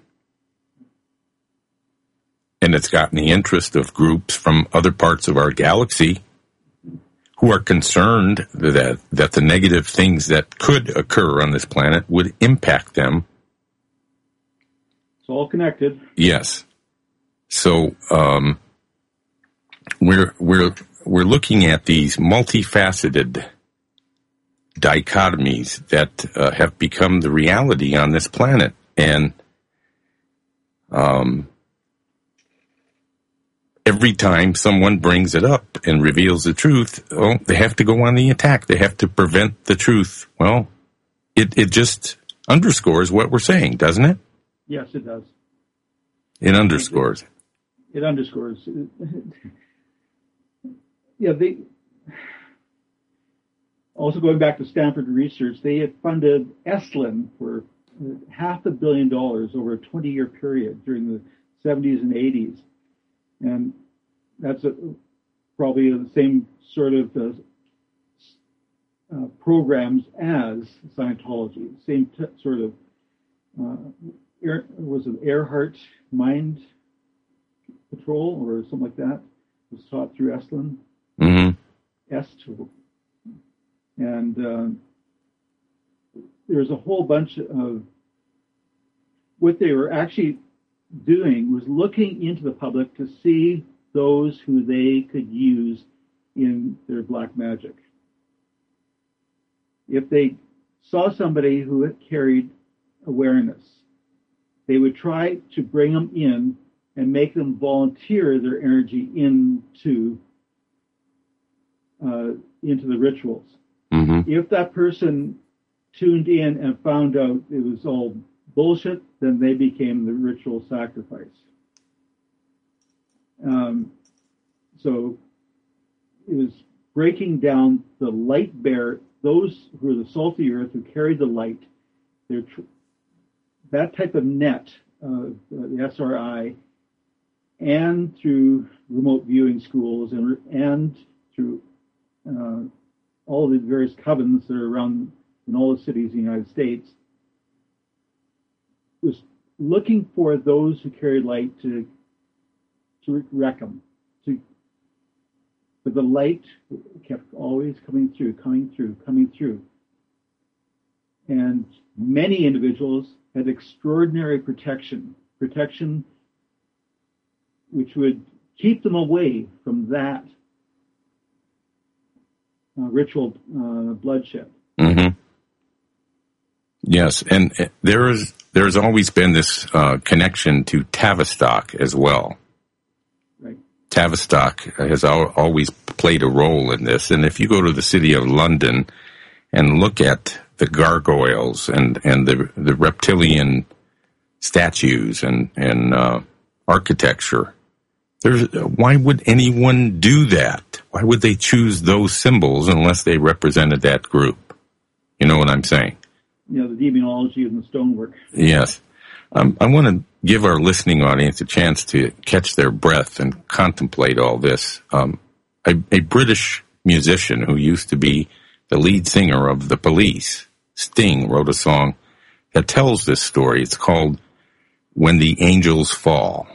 And it's gotten the interest of groups from other parts of our galaxy who are concerned that the negative things that could occur on this planet would impact them. It's all connected. Yes. So we're looking at these multifaceted dichotomies that have become the reality on this planet, and Every time someone brings it up and reveals the truth, they have to go on the attack. They have to prevent the truth. Well, it just underscores what we're saying, doesn't it? Yes, it does. It underscores. It underscores. Also going back to Stanford research, they had funded Esalen for $500 million over a 20-year period during the 70s and 80s. And that's probably the same sort of programs as Scientology. Same sort of, was it Earhart Mind Patrol or something like that? It was taught through Esalen. Mm-hmm. S2. And there's a whole bunch of what they were actually doing was looking into the public to see those who they could use in their black magic. If they saw somebody who carried awareness, they would try to bring them in and make them volunteer their energy into the rituals. Mm-hmm. If that person tuned in and found out it was all bullshit, then they became the ritual sacrifice. So it was breaking down the light bearer, those who were the salt of the earth, who carried the light. That type of net, the SRI, and through remote viewing schools and through all the various covens that are around in all the cities in the United States, was looking for those who carried light to wreck them. But the light kept always coming through. And many individuals had extraordinary protection which would keep them away from that ritual bloodshed. Mm-hmm. Yes, and there's always been this connection to Tavistock as well. Right. Tavistock has always played a role in this, and if you go to the city of London and look at the gargoyles and the reptilian statues and architecture, why would anyone do that? Why would they choose those symbols unless they represented that group? You know what I'm saying? The demonology and the stonework. Yes. I want to give our listening audience a chance to catch their breath and contemplate all this. A British musician who used to be the lead singer of The Police, Sting, wrote a song that tells this story. It's called When the Angels Fall.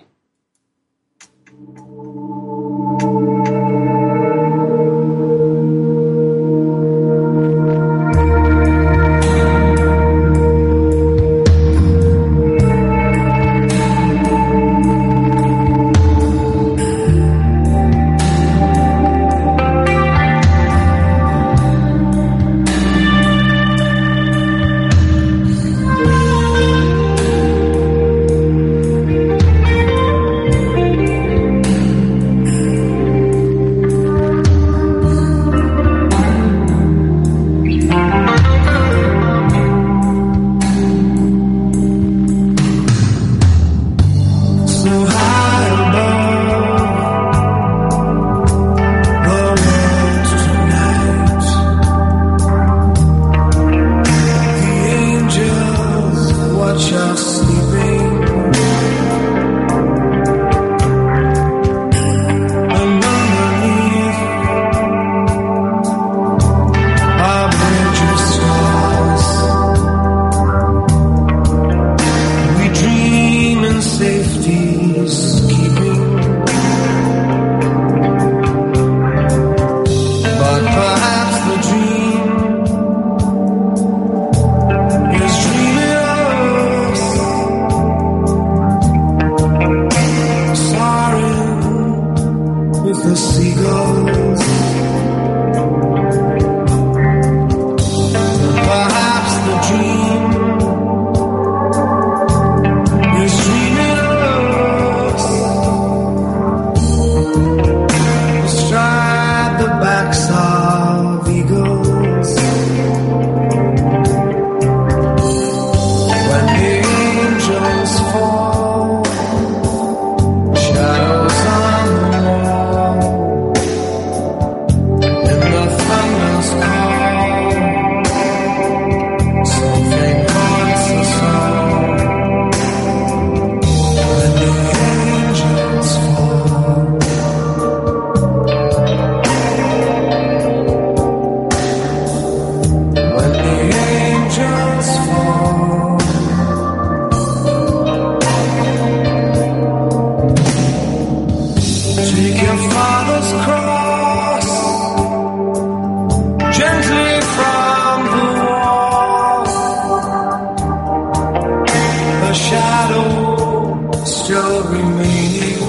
still remaining.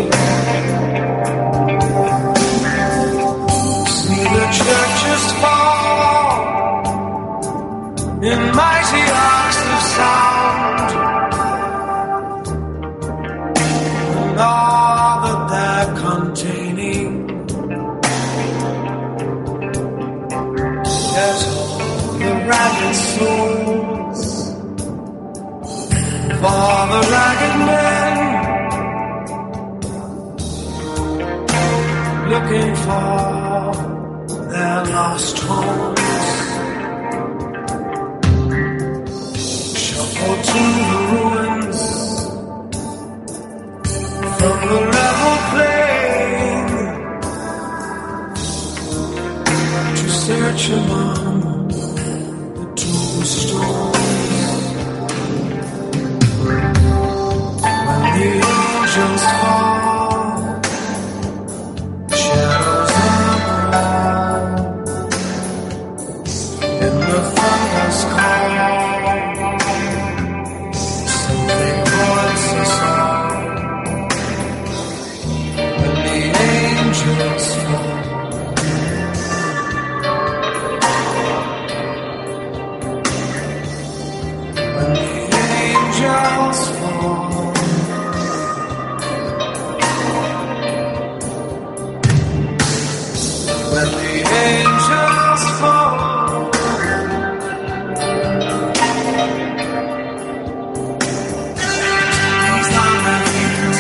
See the churches fall in mighty arcs of sound, and all that they're containing. There's all the ragged souls for the ragged men, looking for their lost homes. Shuffle to the ruins from the level plain to search among the tombstones. When the angels fall, shadows around, in the thunder's call, something voices on. When the angels fall, when the angels fall. When the angels fall, these are my feet,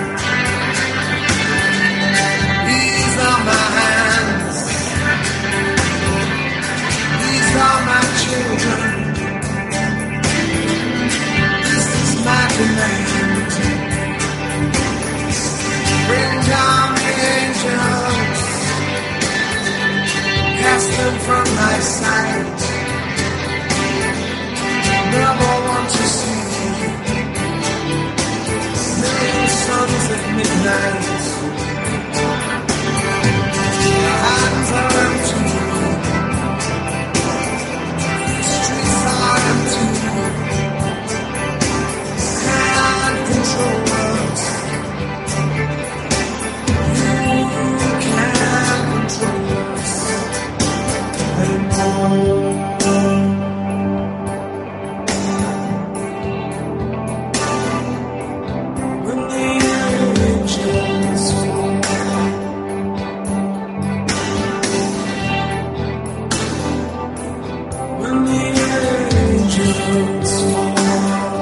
these are my hands, these are my children, this is my command. Bring down the angels, cast them from my sight. Never want to see million suns at midnight. Your hands are empty, the streets are empty. Can't control us. You can't control us. When the angels fall, when the angels fall,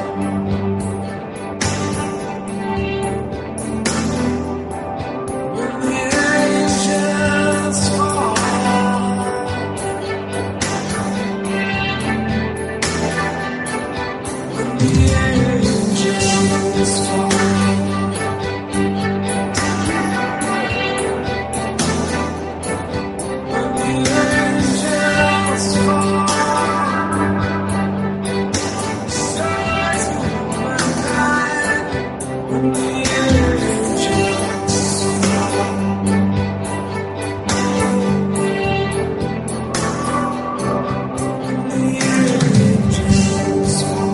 when the angels fall. The angels fall. When the angels fall, stars will die. When the angels fall, when the angels fall.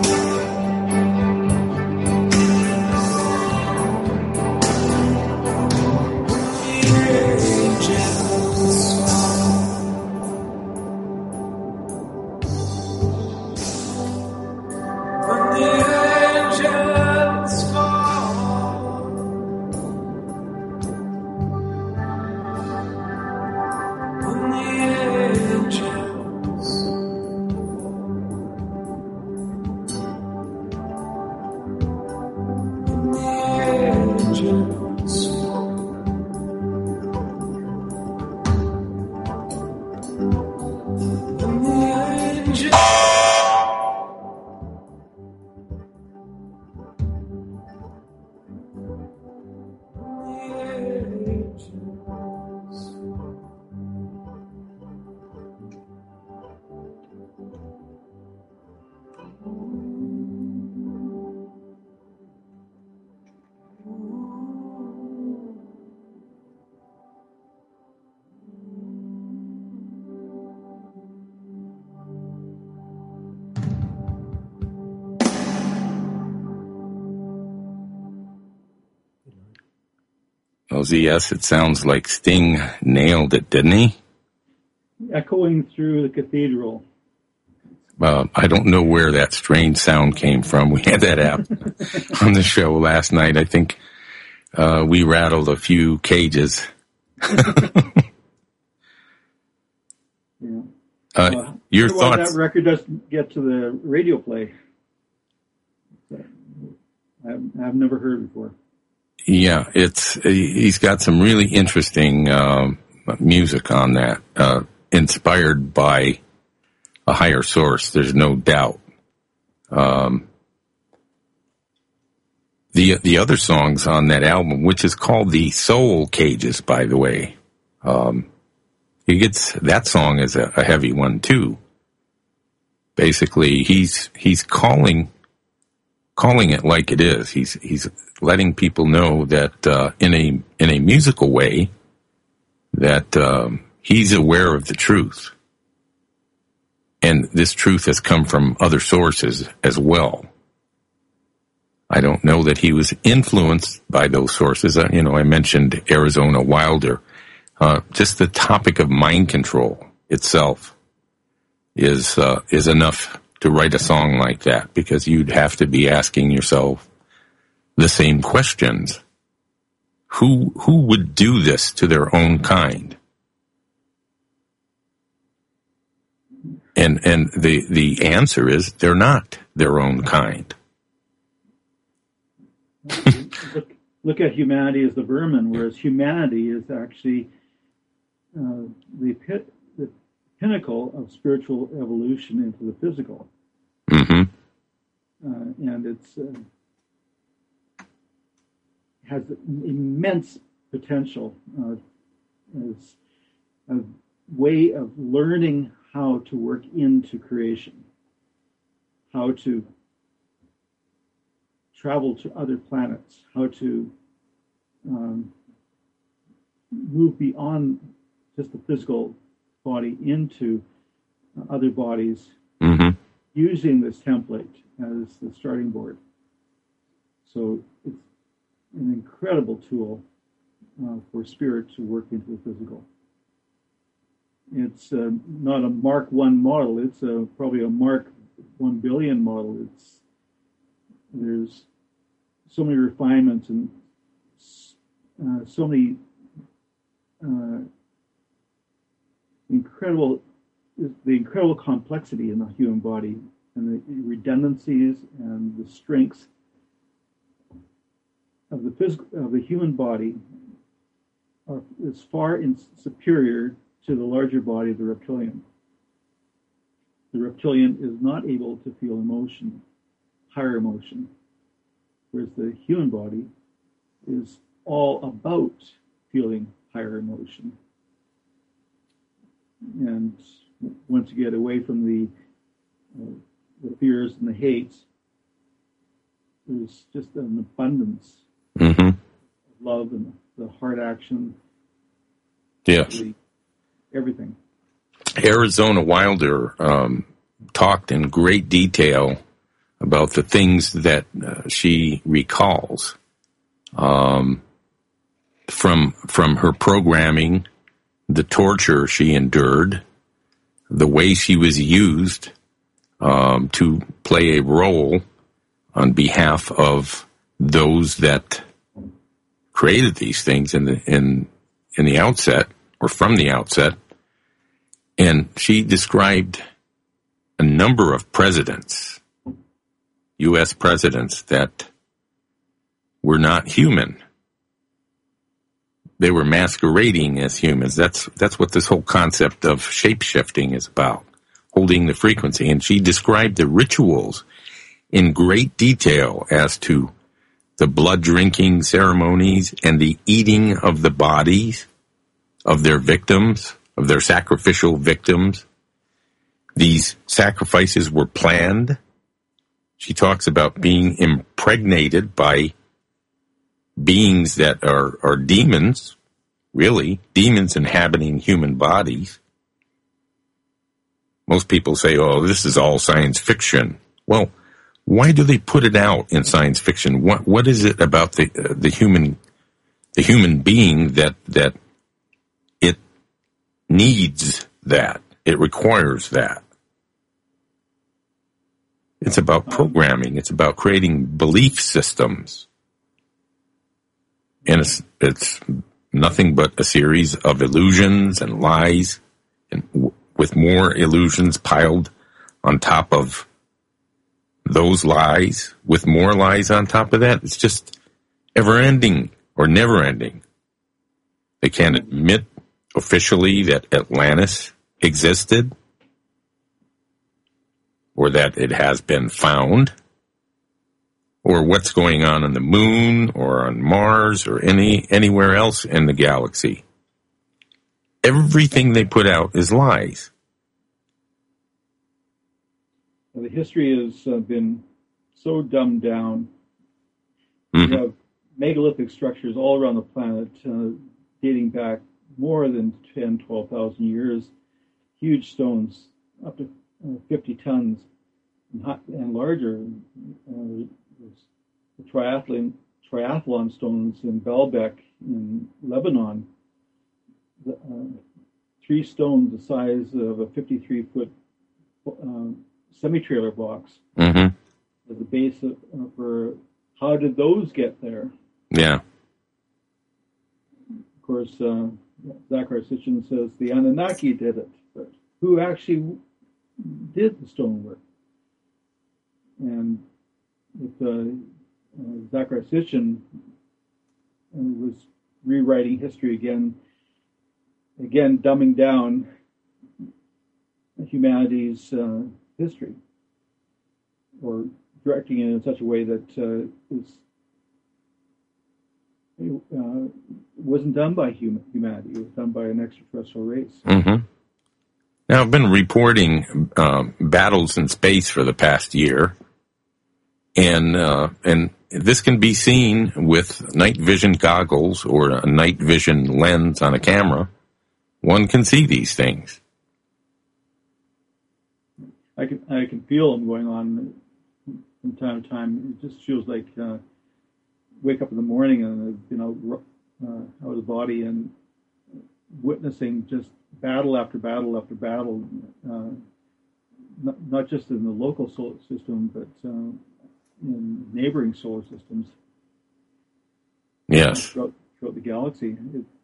LZS, it sounds like Sting nailed it, didn't he? Echoing through the cathedral. I don't know where that strange sound came from. We had that app on the show last night. I think we rattled a few cages. Yeah. Your why thoughts? That record doesn't get to the radio play. I've never heard before. Yeah, he's got some really interesting music on that, inspired by a higher source. There's no doubt. The other songs on that album, which is called the Soul Cages, by the way, that song is a heavy one too. Basically, he's calling it like it is. He's letting people know that in a musical way that he's aware of the truth, and this truth has come from other sources as well. I don't know that he was influenced by those sources. I mentioned Arizona Wilder. Just the topic of mind control itself is enough to write a song like that, because you'd have to be asking yourself the same questions. Who would do this to their own kind? And the answer is they're not their own kind. Look at humanity as the vermin, whereas humanity is actually the pinnacle of spiritual evolution into the physical. Mm-hmm. And it's has immense potential as a way of learning how to work into creation, how to travel to other planets, how to move beyond just the physical body into other bodies, mm-hmm. using this template as the starting board. So it's an incredible tool for spirit to work into the physical. It's not a Mark 1 model. It's probably a Mark 1 billion model. There's so many refinements and so many the incredible complexity in the human body, and the redundancies and the strengths of the human body is far superior to the larger body of the reptilian. The reptilian is not able to feel emotion, higher emotion, whereas the human body is all about feeling higher emotion. And once you get away from the fears and the hates, there's just an abundance mm-hmm. of love and the heart action. Yes. Everything. Arizona Wilder talked in great detail about the things that she recalls from her programming, the torture she endured, the way she was used to play a role on behalf of those that created these things in the outset, or from the outset. And she described a number of presidents, U.S. presidents, that were not human. They were masquerading as humans. That's what this whole concept of shape-shifting is about, holding the frequency. And she described the rituals in great detail as to the blood-drinking ceremonies and the eating of the bodies of their victims, of their sacrificial victims. These sacrifices were planned. She talks about being impregnated by beings that are demons, really, demons inhabiting human bodies. Most people say, oh, this is all science fiction. Well, why do they put it out in science fiction? What is it about the human the human being that it needs that. It requires that. It's about programming. It's about creating belief systems. And it's nothing but a series of illusions and lies, and with more illusions piled on top of those lies, with more lies on top of that. It's just ever-ending or never-ending. They can't admit officially that Atlantis existed, or that it has been found, or what's going on the moon, or on Mars, or anywhere else in the galaxy. Everything they put out is lies. The history has been so dumbed down. Mm-hmm. You have megalithic structures all around the planet, dating back more than 10, 12,000 years. Huge stones, up to 50 tons and larger. The triathlon stones in Baalbek in Lebanon. 3 stones the size of a 53-foot semi-trailer box. Mm-hmm. As a base for how did those get there? Yeah. Of course, Zecharia Sitchin says the Anunnaki did it, but who actually did the stonework? And if Zecharia Sitchin was rewriting history again dumbing down humanity's history, or directing it in such a way that wasn't done by humanity. It was done by an extraterrestrial race. Mm-hmm. Now, I've been reporting battles in space for the past year, and this can be seen with night vision goggles or a night vision lens on a camera. One can see these things. I can feel them going on from time to time. It just feels like wake up in the morning and out of the body and witnessing just battle after battle after battle, not just in the local solar system, but in neighboring solar systems. Yes. Throughout the galaxy.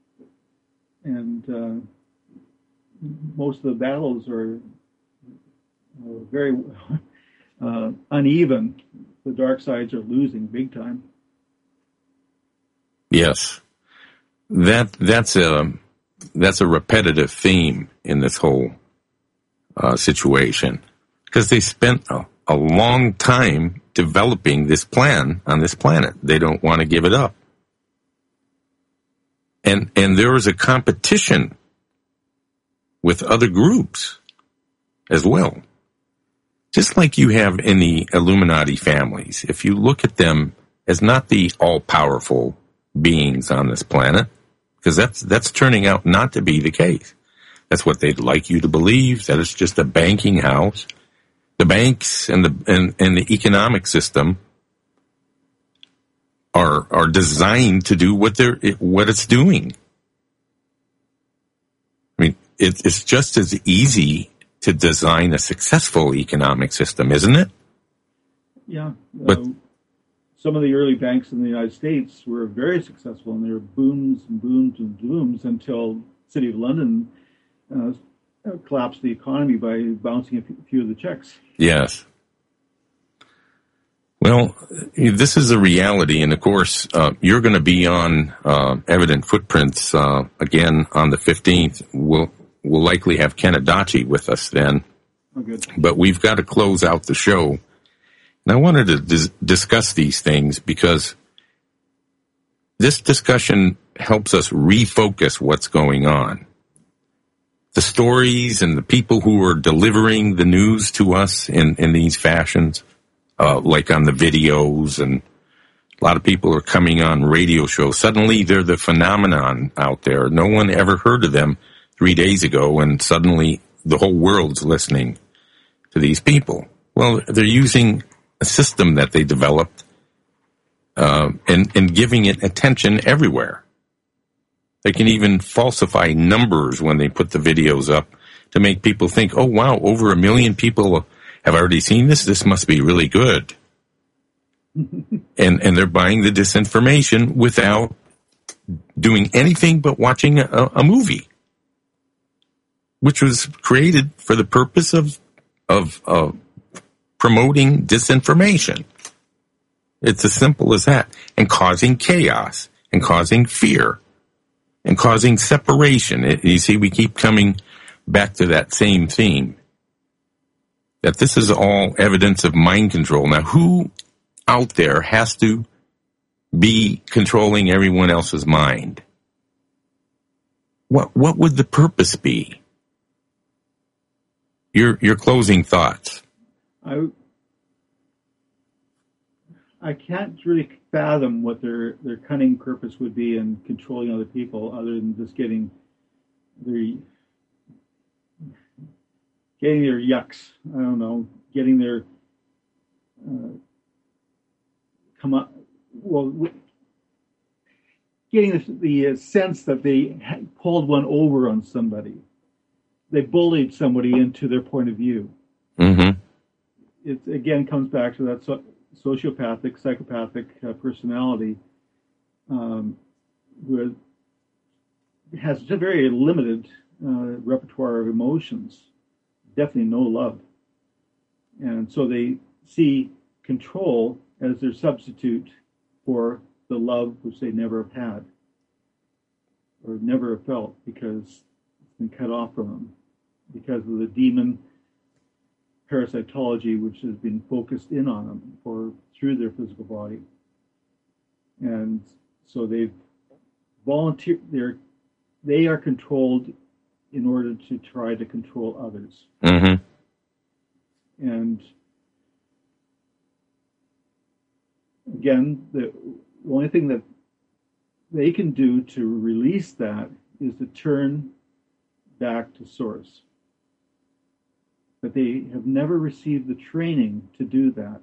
And most of the battles are very uneven. The dark sides are losing big time. Yes. That's a repetitive theme in this whole situation, because they spent a long time developing this plan on this planet. They don't want to give it up. And there is a competition with other groups as well. Just like you have in the Illuminati families. If you look at them as not the all-powerful beings on this planet, because that's turning out not to be the case. That's what they'd like you to believe, that it's just a banking house. The banks and the economic system are designed to do what it's doing. I mean, it's just as easy to design a successful economic system, isn't it? Yeah. But some of the early banks in the United States were very successful, and there were booms and booms and booms until the City of London collapsed the economy by bouncing a few of the checks. Yes. Well, this is a reality, and of course, you're going to be on Evident Footprints again on the 15th. We'll likely have Ken Adachi with us then. Oh, good. But we've got to close out the show. And I wanted to discuss these things because this discussion helps us refocus what's going on. The stories and the people who are delivering the news to us in these fashions, like on the videos, and a lot of people are coming on radio shows. Suddenly they're the phenomenon out there. No one ever heard of them 3 days ago, and suddenly the whole world's listening to these people. Well, they're using a system that they developed and giving it attention everywhere. They can even falsify numbers when they put the videos up to make people think, oh, wow, over 1 million people have already seen this. This must be really good. and they're buying the disinformation without doing anything but watching a movie, which was created for the purpose of promoting disinformation. It's as simple as that. And causing chaos, and causing fear, and causing separation. You see, we keep coming back to that same theme, that this is all evidence of mind control. Now, who out there has to be controlling everyone else's mind? What would the purpose be? Your closing thoughts. I can't really fathom what their cunning purpose would be in controlling other people, other than just getting their yucks. I don't know, getting their getting the sense that they pulled one over on somebody. They bullied somebody into their point of view. Mm-hmm. It again comes back to that sociopathic, psychopathic personality who has a very limited repertoire of emotions, definitely no love. And so they see control as their substitute for the love which they never have had or never have felt, because it's been cut off from them because of the demon parasitology which has been focused in on them through their physical body. And so they've volunteered, they are controlled in order to try to control others. Mm-hmm. And again, the only thing that they can do to release that is to turn back to source. But they have never received the training to do that.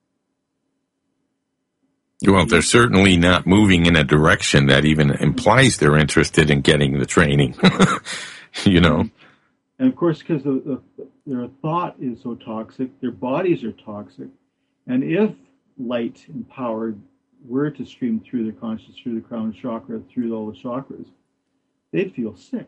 Well, they're certainly not moving in a direction that even implies they're interested in getting the training, you know. And of course, because their thought is so toxic, their bodies are toxic. And if light and power were to stream through their consciousness, through the crown chakra, through all the chakras, they'd feel sick.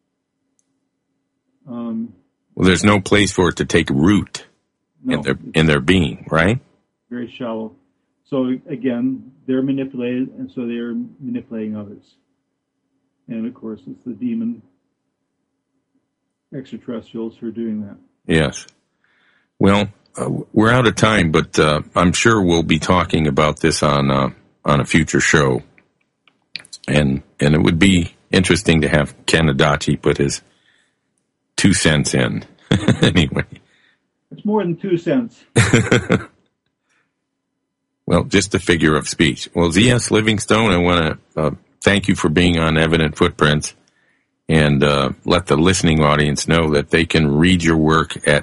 Well, there's no place for it to take root in their being, right? Very shallow. So again, they're manipulated, and so they're manipulating others. And of course, it's the demon extraterrestrials who are doing that. Yes. Well, we're out of time, but I'm sure we'll be talking about this on a future show. And it would be interesting to have Ken Adachi put his 2 cents in. Anyway. It's more than 2 cents. Well, just a figure of speech. Well, Z.S. Livingstone, I want to thank you for being on Evident Footprints, and let the listening audience know that they can read your work at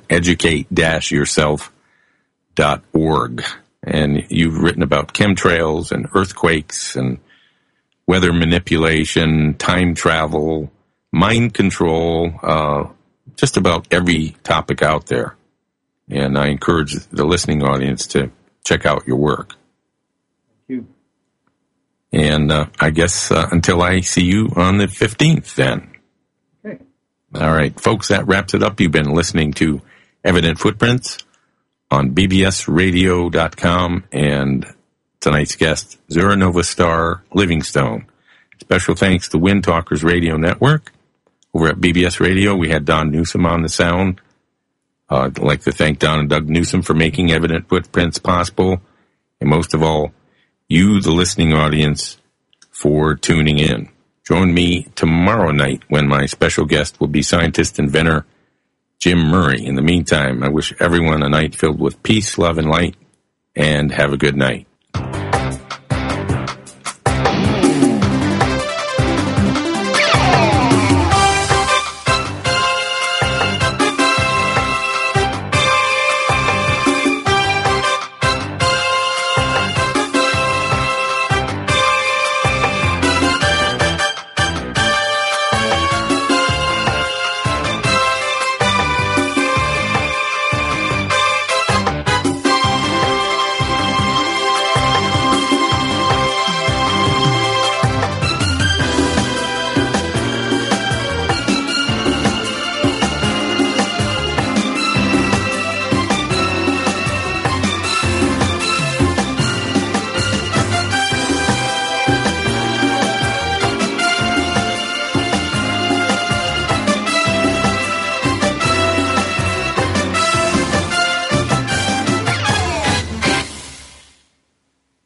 educate-yourself.org. And you've written about chemtrails and earthquakes and weather manipulation, time travel, mind control, just about every topic out there. And I encourage the listening audience to check out your work. Thank you. And I guess until I see you on the 15th then. Okay. All right, folks, that wraps it up. You've been listening to Evident Footprints on bbsradio.com, and tonight's guest, Zura Nova Star Livingstone. Special thanks to Wind Talkers Radio Network. Over at BBS Radio, we had Don Newsom on the sound. I'd like to thank Don and Doug Newsom for making Evident Footprints possible. And most of all, you, the listening audience, for tuning in. Join me tomorrow night when my special guest will be scientist inventor Jim Murray. In the meantime, I wish everyone a night filled with peace, love, and light, and have a good night.